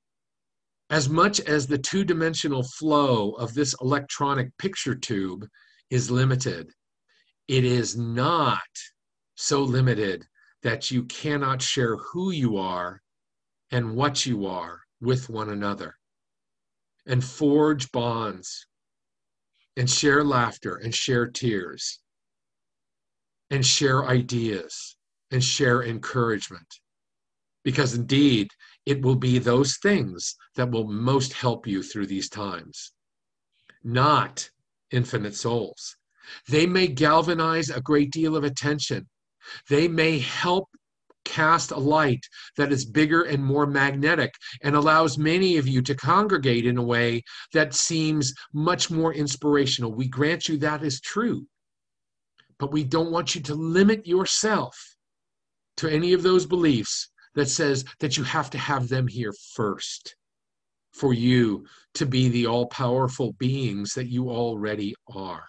As much as the two-dimensional flow of this electronic picture tube is limited, it is not so limited that you cannot share who you are and what you are with one another, and forge bonds, and share laughter, and share tears, and share ideas, and share encouragement. Because indeed, it will be those things that will most help you through these times, not infinite souls. They may galvanize a great deal of attention. They may help cast a light that is bigger and more magnetic and allows many of you to congregate in a way that seems much more inspirational. We grant you that is true, but we don't want you to limit yourself to any of those beliefs that says that you have to have them here first for you to be the all-powerful beings that you already are.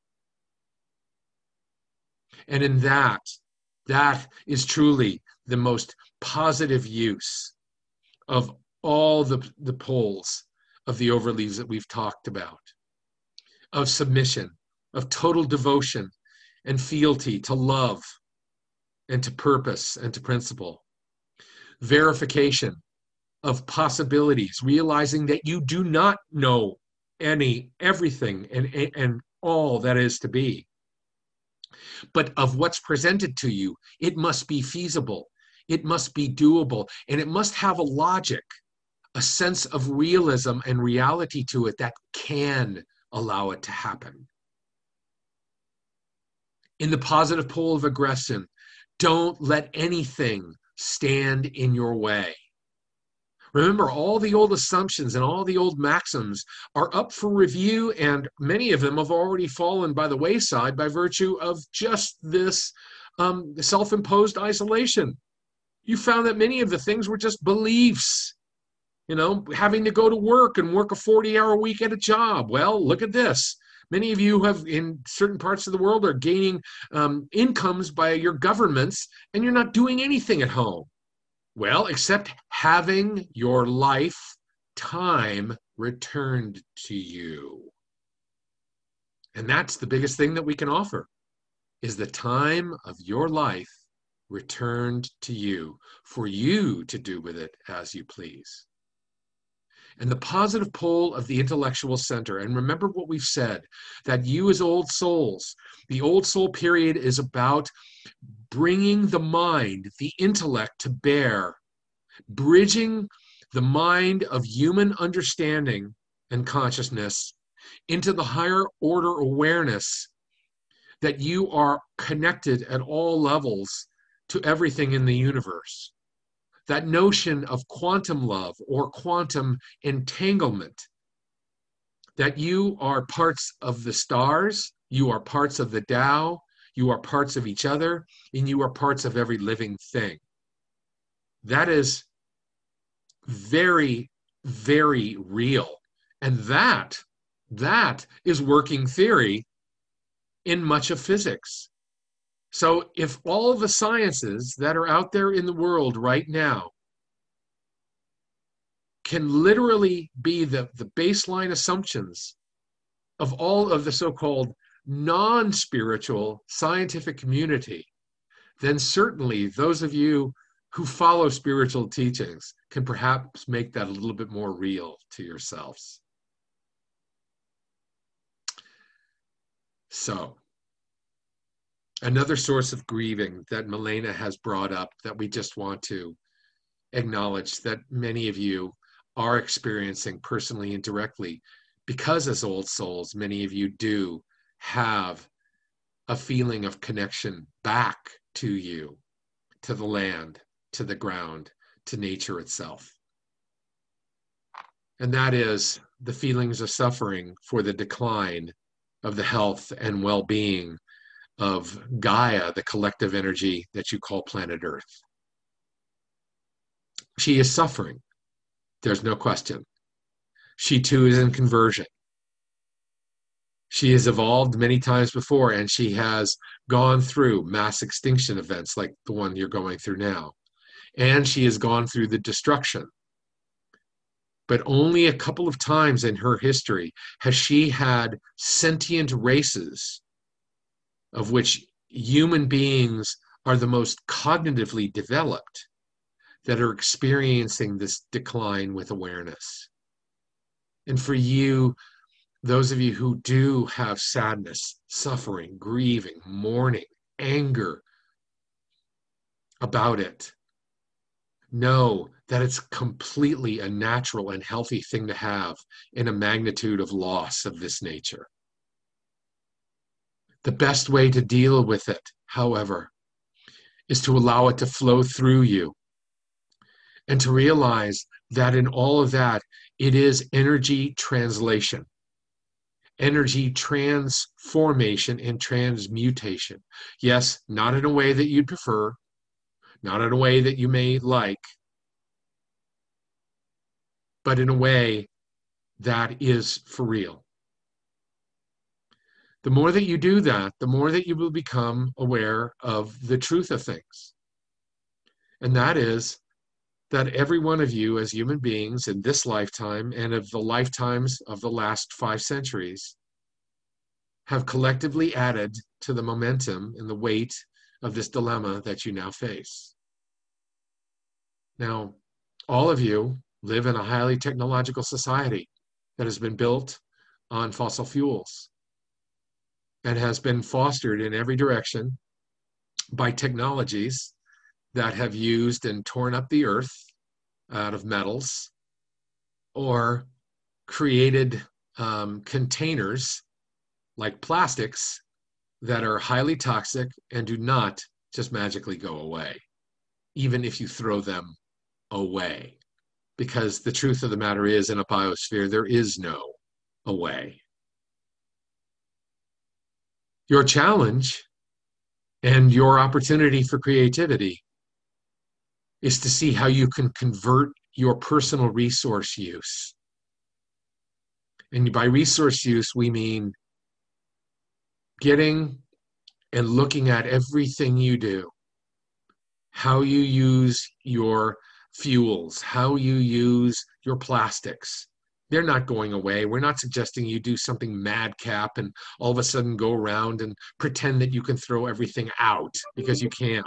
And in that, that is truly the most positive use of all the, the poles of the overleaves that we've talked about, of submission, of total devotion and fealty to love and to purpose and to principle. Verification of possibilities, realizing that you do not know any, everything and, and all that is to be. But of what's presented to you, it must be feasible, it must be doable, and it must have a logic, a sense of realism and reality to it that can allow it to happen. In the positive pole of aggression, don't let anything stand in your way. Remember, all the old assumptions and all the old maxims are up for review, and many of them have already fallen by the wayside by virtue of just this um, self-imposed isolation. You found that many of the things were just beliefs. You know, having to go to work and work a forty-hour week at a job. Well, look at this. Many of you have, in certain parts of the world, are gaining um, incomes by your governments, and you're not doing anything at home. Well, except having your life time returned to you. And that's the biggest thing that we can offer, is the time of your life returned to you, for you to do with it as you please. And the positive pole of the intellectual center, and remember what we've said, that you as old souls, the old soul period is about bringing the mind, the intellect to bear, bridging the mind of human understanding and consciousness into the higher order awareness that you are connected at all levels to everything in the universe. That notion of quantum love or quantum entanglement, that you are parts of the stars, you are parts of the Tao, you are parts of each other, and you are parts of every living thing. That is very, very real. And that, that is working theory in much of physics. So if all the sciences that are out there in the world right now can literally be the, the baseline assumptions of all of the so-called non-spiritual scientific community, then certainly those of you who follow spiritual teachings can perhaps make that a little bit more real to yourselves. So, another source of grieving that Milena has brought up that we just want to acknowledge that many of you are experiencing personally and directly, because as old souls, many of you do have a feeling of connection back to you, to the land, to the ground, to nature itself. And that is the feelings of suffering for the decline of the health and well-being of Gaia, the collective energy that you call planet Earth. She is suffering. There's no question. She too is in conversion. She has evolved many times before, and she has gone through mass extinction events like the one you're going through now. And she has gone through the destruction but only a couple of times in her history has she had sentient races, of which human beings are the most cognitively developed, that are experiencing this decline with awareness. And for you, those of you who do have sadness, suffering, grieving, mourning, anger about it, know that it's completely a natural and healthy thing to have in a magnitude of loss of this nature. The best way to deal with it, however, is to allow it to flow through you and to realize that in all of that, it is energy translation, energy transformation and transmutation. Yes, not in a way that you'd prefer, not in a way that you may like, but in a way that is for real. The more that you do that, the more that you will become aware of the truth of things. And that is that every one of you as human beings in this lifetime and of the lifetimes of the last five centuries have collectively added to the momentum and the weight of this dilemma that you now face. Now, all of you live in a highly technological society that has been built on fossil fuels and has been fostered in every direction by technologies that have used and torn up the earth out of metals or created um, containers like plastics that are highly toxic and do not just magically go away, even if you throw them away. Because the truth of the matter is, in a biosphere, there is no away. Your challenge and your opportunity for creativity is to see how you can convert your personal resource use. And by resource use, we mean getting and looking at everything you do, how you use your fuels, how you use your plastics. They're not going away. We're not suggesting you do something madcap and all of a sudden go around and pretend that you can throw everything out, because you can't.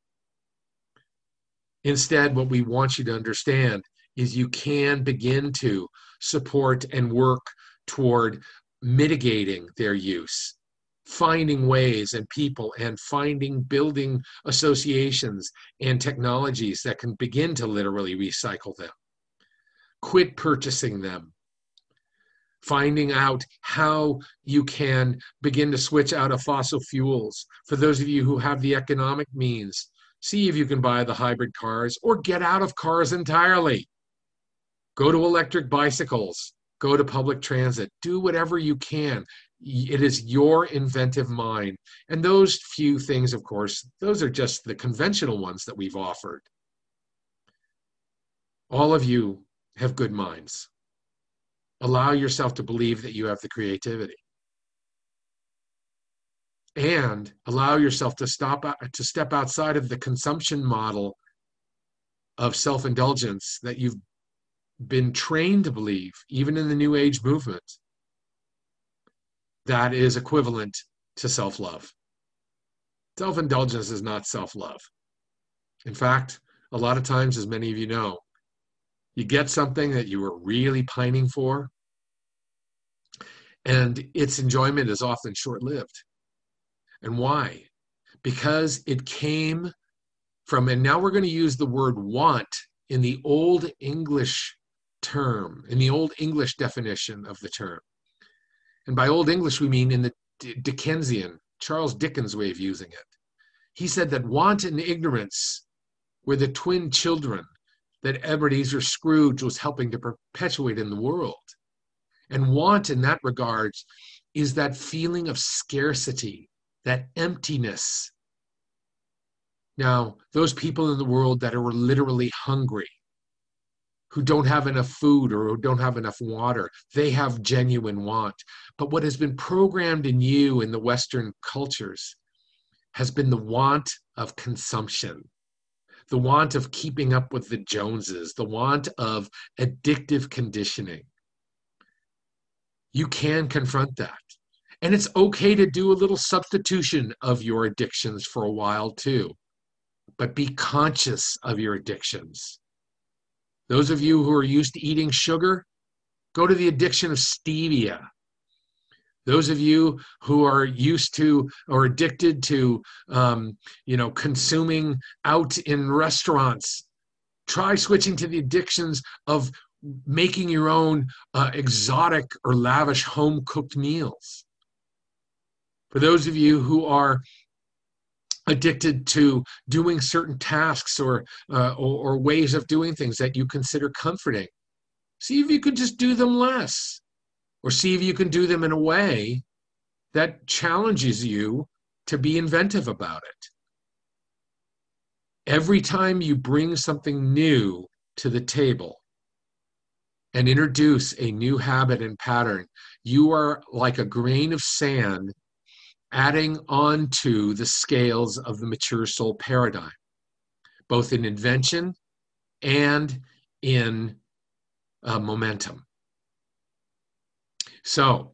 Instead, what we want you to understand is you can begin to support and work toward mitigating their use, finding ways and people and finding building associations and technologies that can begin to literally recycle them. Quit purchasing them. Finding out how you can begin to switch out of fossil fuels. For those of you who have the economic means, see if you can buy the hybrid cars or get out of cars entirely. Go to electric bicycles. Go to public transit. Do whatever you can. It is your inventive mind. And those few things, of course, those are just the conventional ones that we've offered. All of you have good minds. Allow yourself to believe that you have the creativity. And allow yourself to stop to step outside of the consumption model of self-indulgence that you've been trained to believe, even in the New Age movement, that is equivalent to self-love. Self-indulgence is not self-love. In fact, a lot of times, as many of you know, you get something that you were really pining for, and its enjoyment is often short-lived. And why? Because it came from, and now we're going to use the word want in the Old English term, in the Old English definition of the term. And by Old English, we mean in the Dickensian, Charles Dickens way of using it. He said that want and ignorance were the twin children that Ebenezer Scrooge was helping to perpetuate in the world. And want in that regard is that feeling of scarcity, that emptiness. Now, those people in the world that are literally hungry, who don't have enough food or who don't have enough water, they have genuine want. But what has been programmed in you in the Western cultures has been the want of consumption, the want of keeping up with the Joneses, the want of addictive conditioning. You can confront that. And it's okay to do a little substitution of your addictions for a while too. But be conscious of your addictions. Those of you who are used to eating sugar, go to the addiction of stevia. Those of you who are used to or addicted to, um, you know, consuming out in restaurants, try switching to the addictions of making your own uh, exotic or lavish home-cooked meals. For those of you who are addicted to doing certain tasks or, uh, or, or ways of doing things that you consider comforting, see if you could just do them less, or see if you can do them in a way that challenges you to be inventive about it. Every time you bring something new to the table and introduce a new habit and pattern, you are like a grain of sand adding on to the scales of the mature soul paradigm, both in invention and in uh, momentum. So,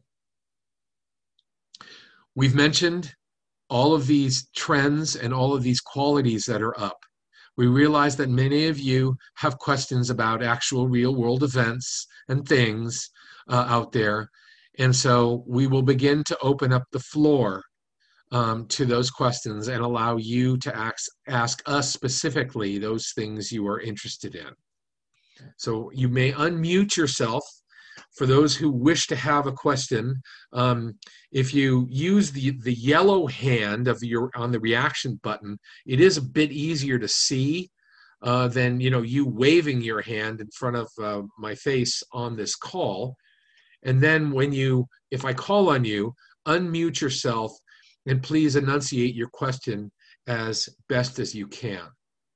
we've mentioned all of these trends and all of these qualities that are up. We realize that many of you have questions about actual real world events and things uh, out there. And so we will begin to open up the floor um, to those questions and allow you to ask, ask us specifically those things you are interested in. So you may unmute yourself. For those who wish to have a question, um, if you use the, the yellow hand of your on the reaction button, it is a bit easier to see uh, than you know you waving your hand in front of uh, my face on this call. And then when you, if I call on you, unmute yourself and please enunciate your question as best as you can.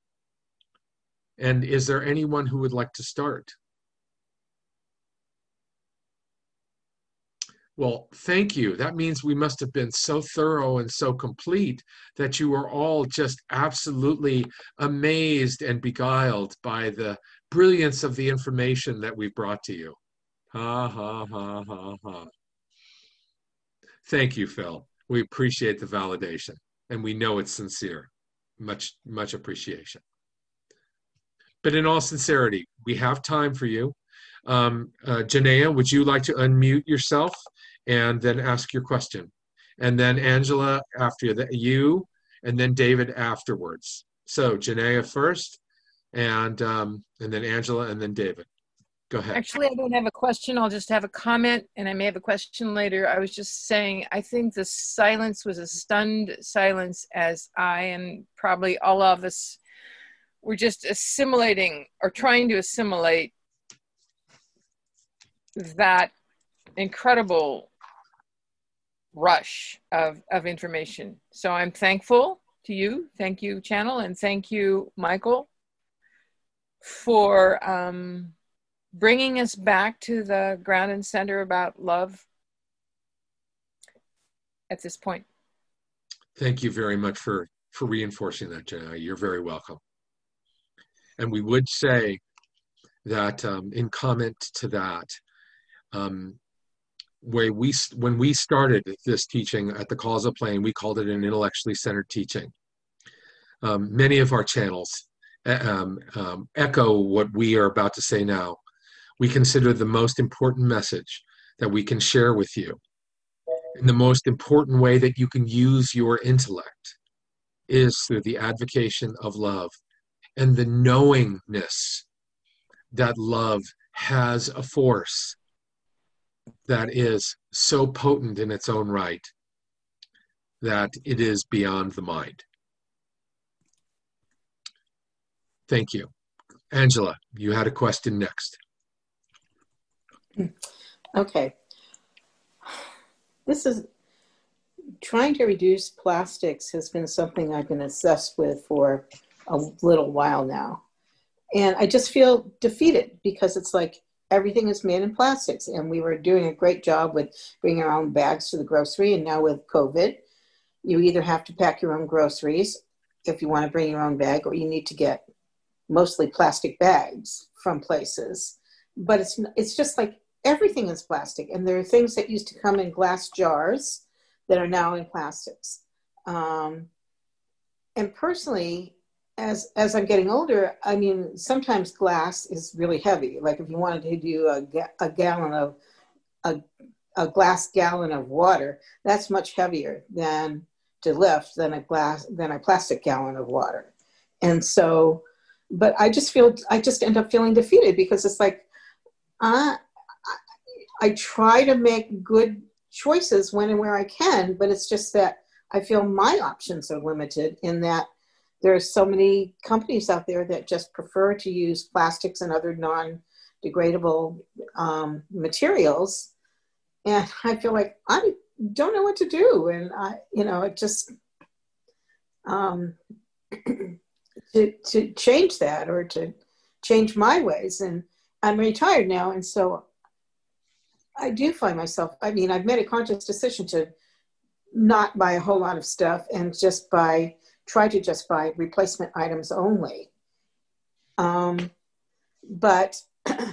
And is there anyone who would like to start? Well, thank you. That means we must have been so thorough and so complete that you were all just absolutely amazed and beguiled by the brilliance of the information that we've brought to you. Ha, ha, ha, ha, ha. Thank you, Phil. We appreciate the validation, and we know it's sincere. Much, much appreciation. But in all sincerity, we have time for you. Um, uh, Janaea, would you like to unmute yourself and then ask your question? And then Angela after that, you, and then David afterwards. So Janaea first, and um, and then Angela, and then David. Go ahead. Actually, I don't have a question. I'll just have a comment, and I may have a question later. I was just saying, I think the silence was a stunned silence, as I and probably all of us were just assimilating or trying to assimilate that incredible rush of, of information. So I'm thankful to you. Thank you, Channel, and thank you, Michael, for um, bringing us back to the ground and center about love at this point. Thank you very much for, for reinforcing that, Jenna. You're very welcome. And we would say that um, in comment to that, um, where we, when we started this teaching at the Causal Plane, we called it an intellectually centered teaching. Um, many of our channels um, um, echo what we are about to say now. We consider the most important message that we can share with you, and the most important way that you can use your intellect, is through the advocation of love and the knowingness that love has a force that is so potent in its own right that it is beyond the mind. Thank you. Angela, you had a question next. Okay. This is, trying to reduce plastics has been something I've been obsessed with for a little while now. And I just feel defeated because it's like everything is made in plastics, and we were doing a great job with bringing our own bags to the grocery. And now with COVID, you either have to pack your own groceries if you want to bring your own bag, or you need to get mostly plastic bags from places. But it's it's just like everything is plastic. And there are things that used to come in glass jars that are now in plastics. Um, and personally, as as I'm getting older, I mean, sometimes glass is really heavy. Like if you wanted to do a, ga- a gallon of, a, a glass gallon of water, that's much heavier than to lift than a glass, than a plastic gallon of water. And so, but I just feel, I just end up feeling defeated because it's like, I, I try to make good choices when and where I can, but it's just that I feel my options are limited in that there are so many companies out there that just prefer to use plastics and other non-degradable um, materials. And I feel like I don't know what to do. And I, you know, it just, um, to, to change that or to change my ways. And I'm retired now. And so I do find myself, I mean, I've made a conscious decision to not buy a whole lot of stuff and just buy, try to just buy replacement items only. Um, but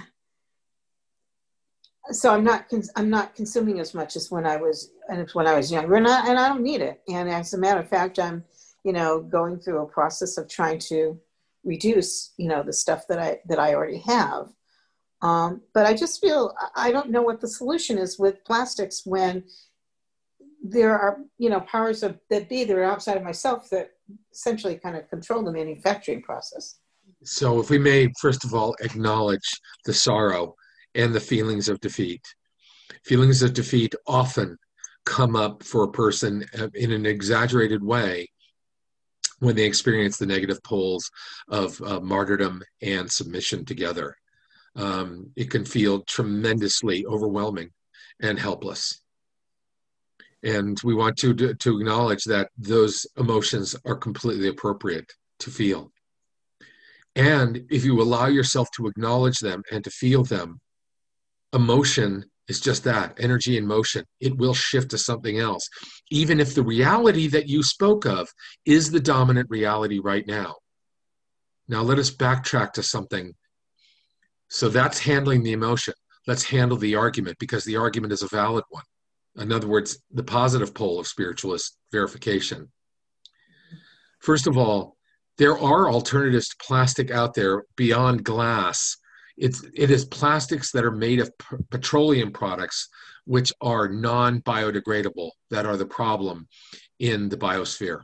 so I'm not, I'm not consuming as much as when I was, and when I was younger, and I, and I don't need it. And as a matter of fact, I'm, you know, going through a process of trying to reduce, you know, the stuff that I, that I already have. Um, but I just feel, I don't know what the solution is with plastics when there are, you know, powers of, that be that are outside of myself that essentially kind of control the manufacturing process. So if we may, first of all, acknowledge the sorrow and the feelings of defeat. Feelings of defeat often come up for a person in an exaggerated way when they experience the negative poles of uh, martyrdom and submission together. Um, it can feel tremendously overwhelming and helpless. And we want to, to, to acknowledge that those emotions are completely appropriate to feel. And if you allow yourself to acknowledge them and to feel them, emotion is just that, energy in motion. It will shift to something else, even if the reality that you spoke of is the dominant reality right now. Now let us backtrack to something. So that's handling the emotion. Let's handle the argument, because the argument is a valid one. In other words, the positive pole of spiritualist verification. First of all, there are alternatives to plastic out there beyond glass. It's, it is plastics that are made of p- petroleum products, which are non-biodegradable, that are the problem in the biosphere.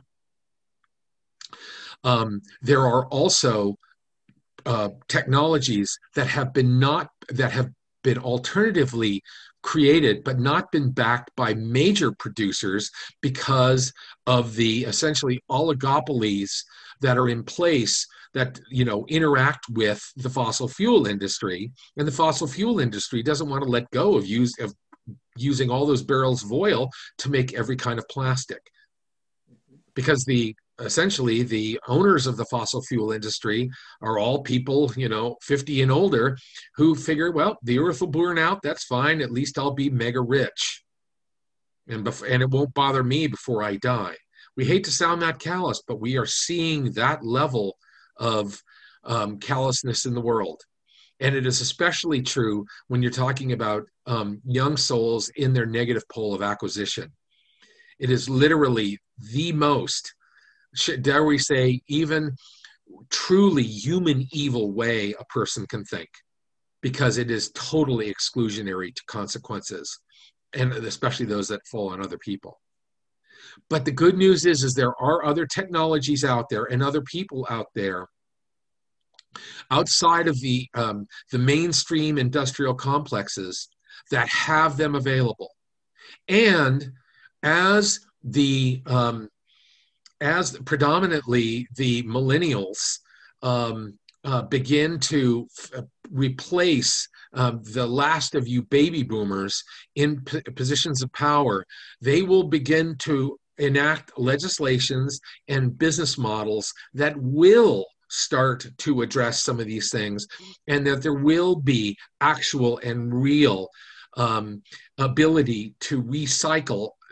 Um, there are also uh, technologies that have been not, that have been alternatively created, but not been backed by major producers because of the essentially oligopolies that are in place that, you know, interact with the fossil fuel industry. And the fossil fuel industry doesn't want to let go of, use, of using all those barrels of oil to make every kind of plastic. Because the essentially the owners of the fossil fuel industry are all people, you know, fifty and older who figure, well, the earth will burn out. That's fine. At least I'll be mega rich. And, bef- and it won't bother me before I die. We hate to sound that callous, but we are seeing that level of um, callousness in the world. And it is especially true when you're talking about um, young souls in their negative pole of acquisition. It is literally the most, dare we say, even truly human evil way a person can think, because it is totally exclusionary to consequences, and especially those that fall on other people. But the good news is, is there are other technologies out there and other people out there outside of the, um, the mainstream industrial complexes that have them available. And as the um, as predominantly the millennials um, uh, begin to f- replace um, the last of you baby boomers in p- positions of power, they will begin to enact legislations and business models that will start to address some of these things, and that there will be actual and real um, ability to recycle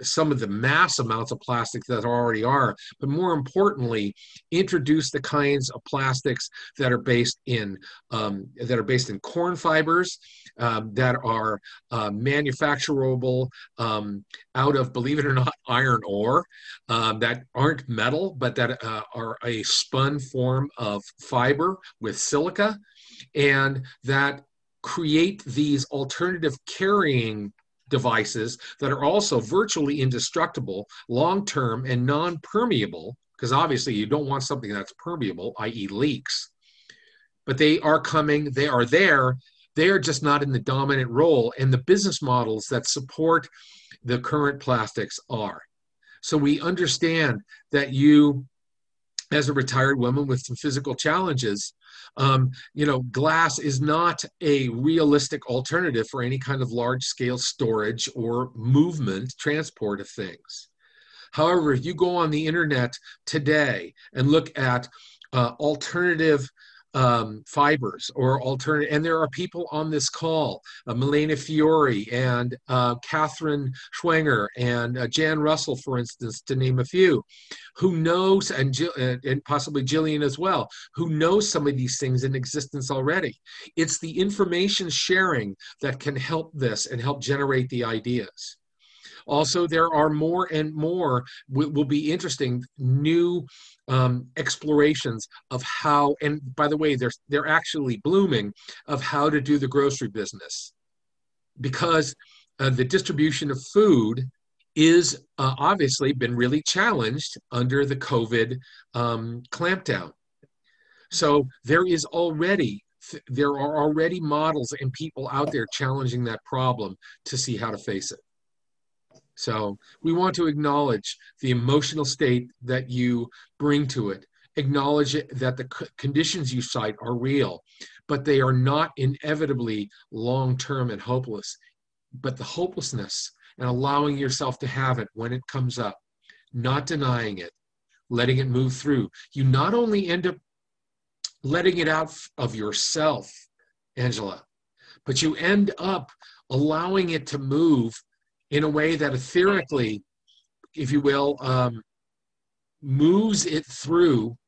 some of the mass amounts of plastic that already are, but more importantly, introduce the kinds of plastics that are based in um, that are based in corn fibers, um, that are uh, manufacturable um, out of, believe it or not, iron ore, um, that aren't metal, but that uh, are a spun form of fiber with silica, and that create these alternative carrying devices that are also virtually indestructible, long-term, and non-permeable, because obviously you don't want something that's permeable, that is leaks. But they are coming, they are there, they are just not in the dominant role, and the business models that support the current plastics are. So we understand that you, as a retired woman with some physical challenges, um, you know, glass is not a realistic alternative for any kind of large-scale storage or movement, transport of things. However, if you go on the internet today and look at uh, alternative um, fibers or alternative, and there are people on this call, uh, Milena Fiore and uh, Catherine Schwenger and uh, Jan Russell, for instance, to name a few, who knows, and, and possibly Jillian as well, who knows some of these things in existence already. It's the information sharing that can help this and help generate the ideas. Also, there are more and more, will, will be interesting, new um, explorations of how, and by the way, they're, they're actually blooming, of how to do the grocery business. Because uh, the distribution of food is uh, obviously been really challenged under the COVID um, clampdown. So there is already, there are already models and people out there challenging that problem to see how to face it. So we want to acknowledge the emotional state that you bring to it, acknowledge it, that the conditions you cite are real, but they are not inevitably long-term and hopeless. But the hopelessness and allowing yourself to have it when it comes up, not denying it, letting it move through, you not only end up letting it out of yourself, Angela, but you end up allowing it to move in a way that etherically, if you will, um, moves it through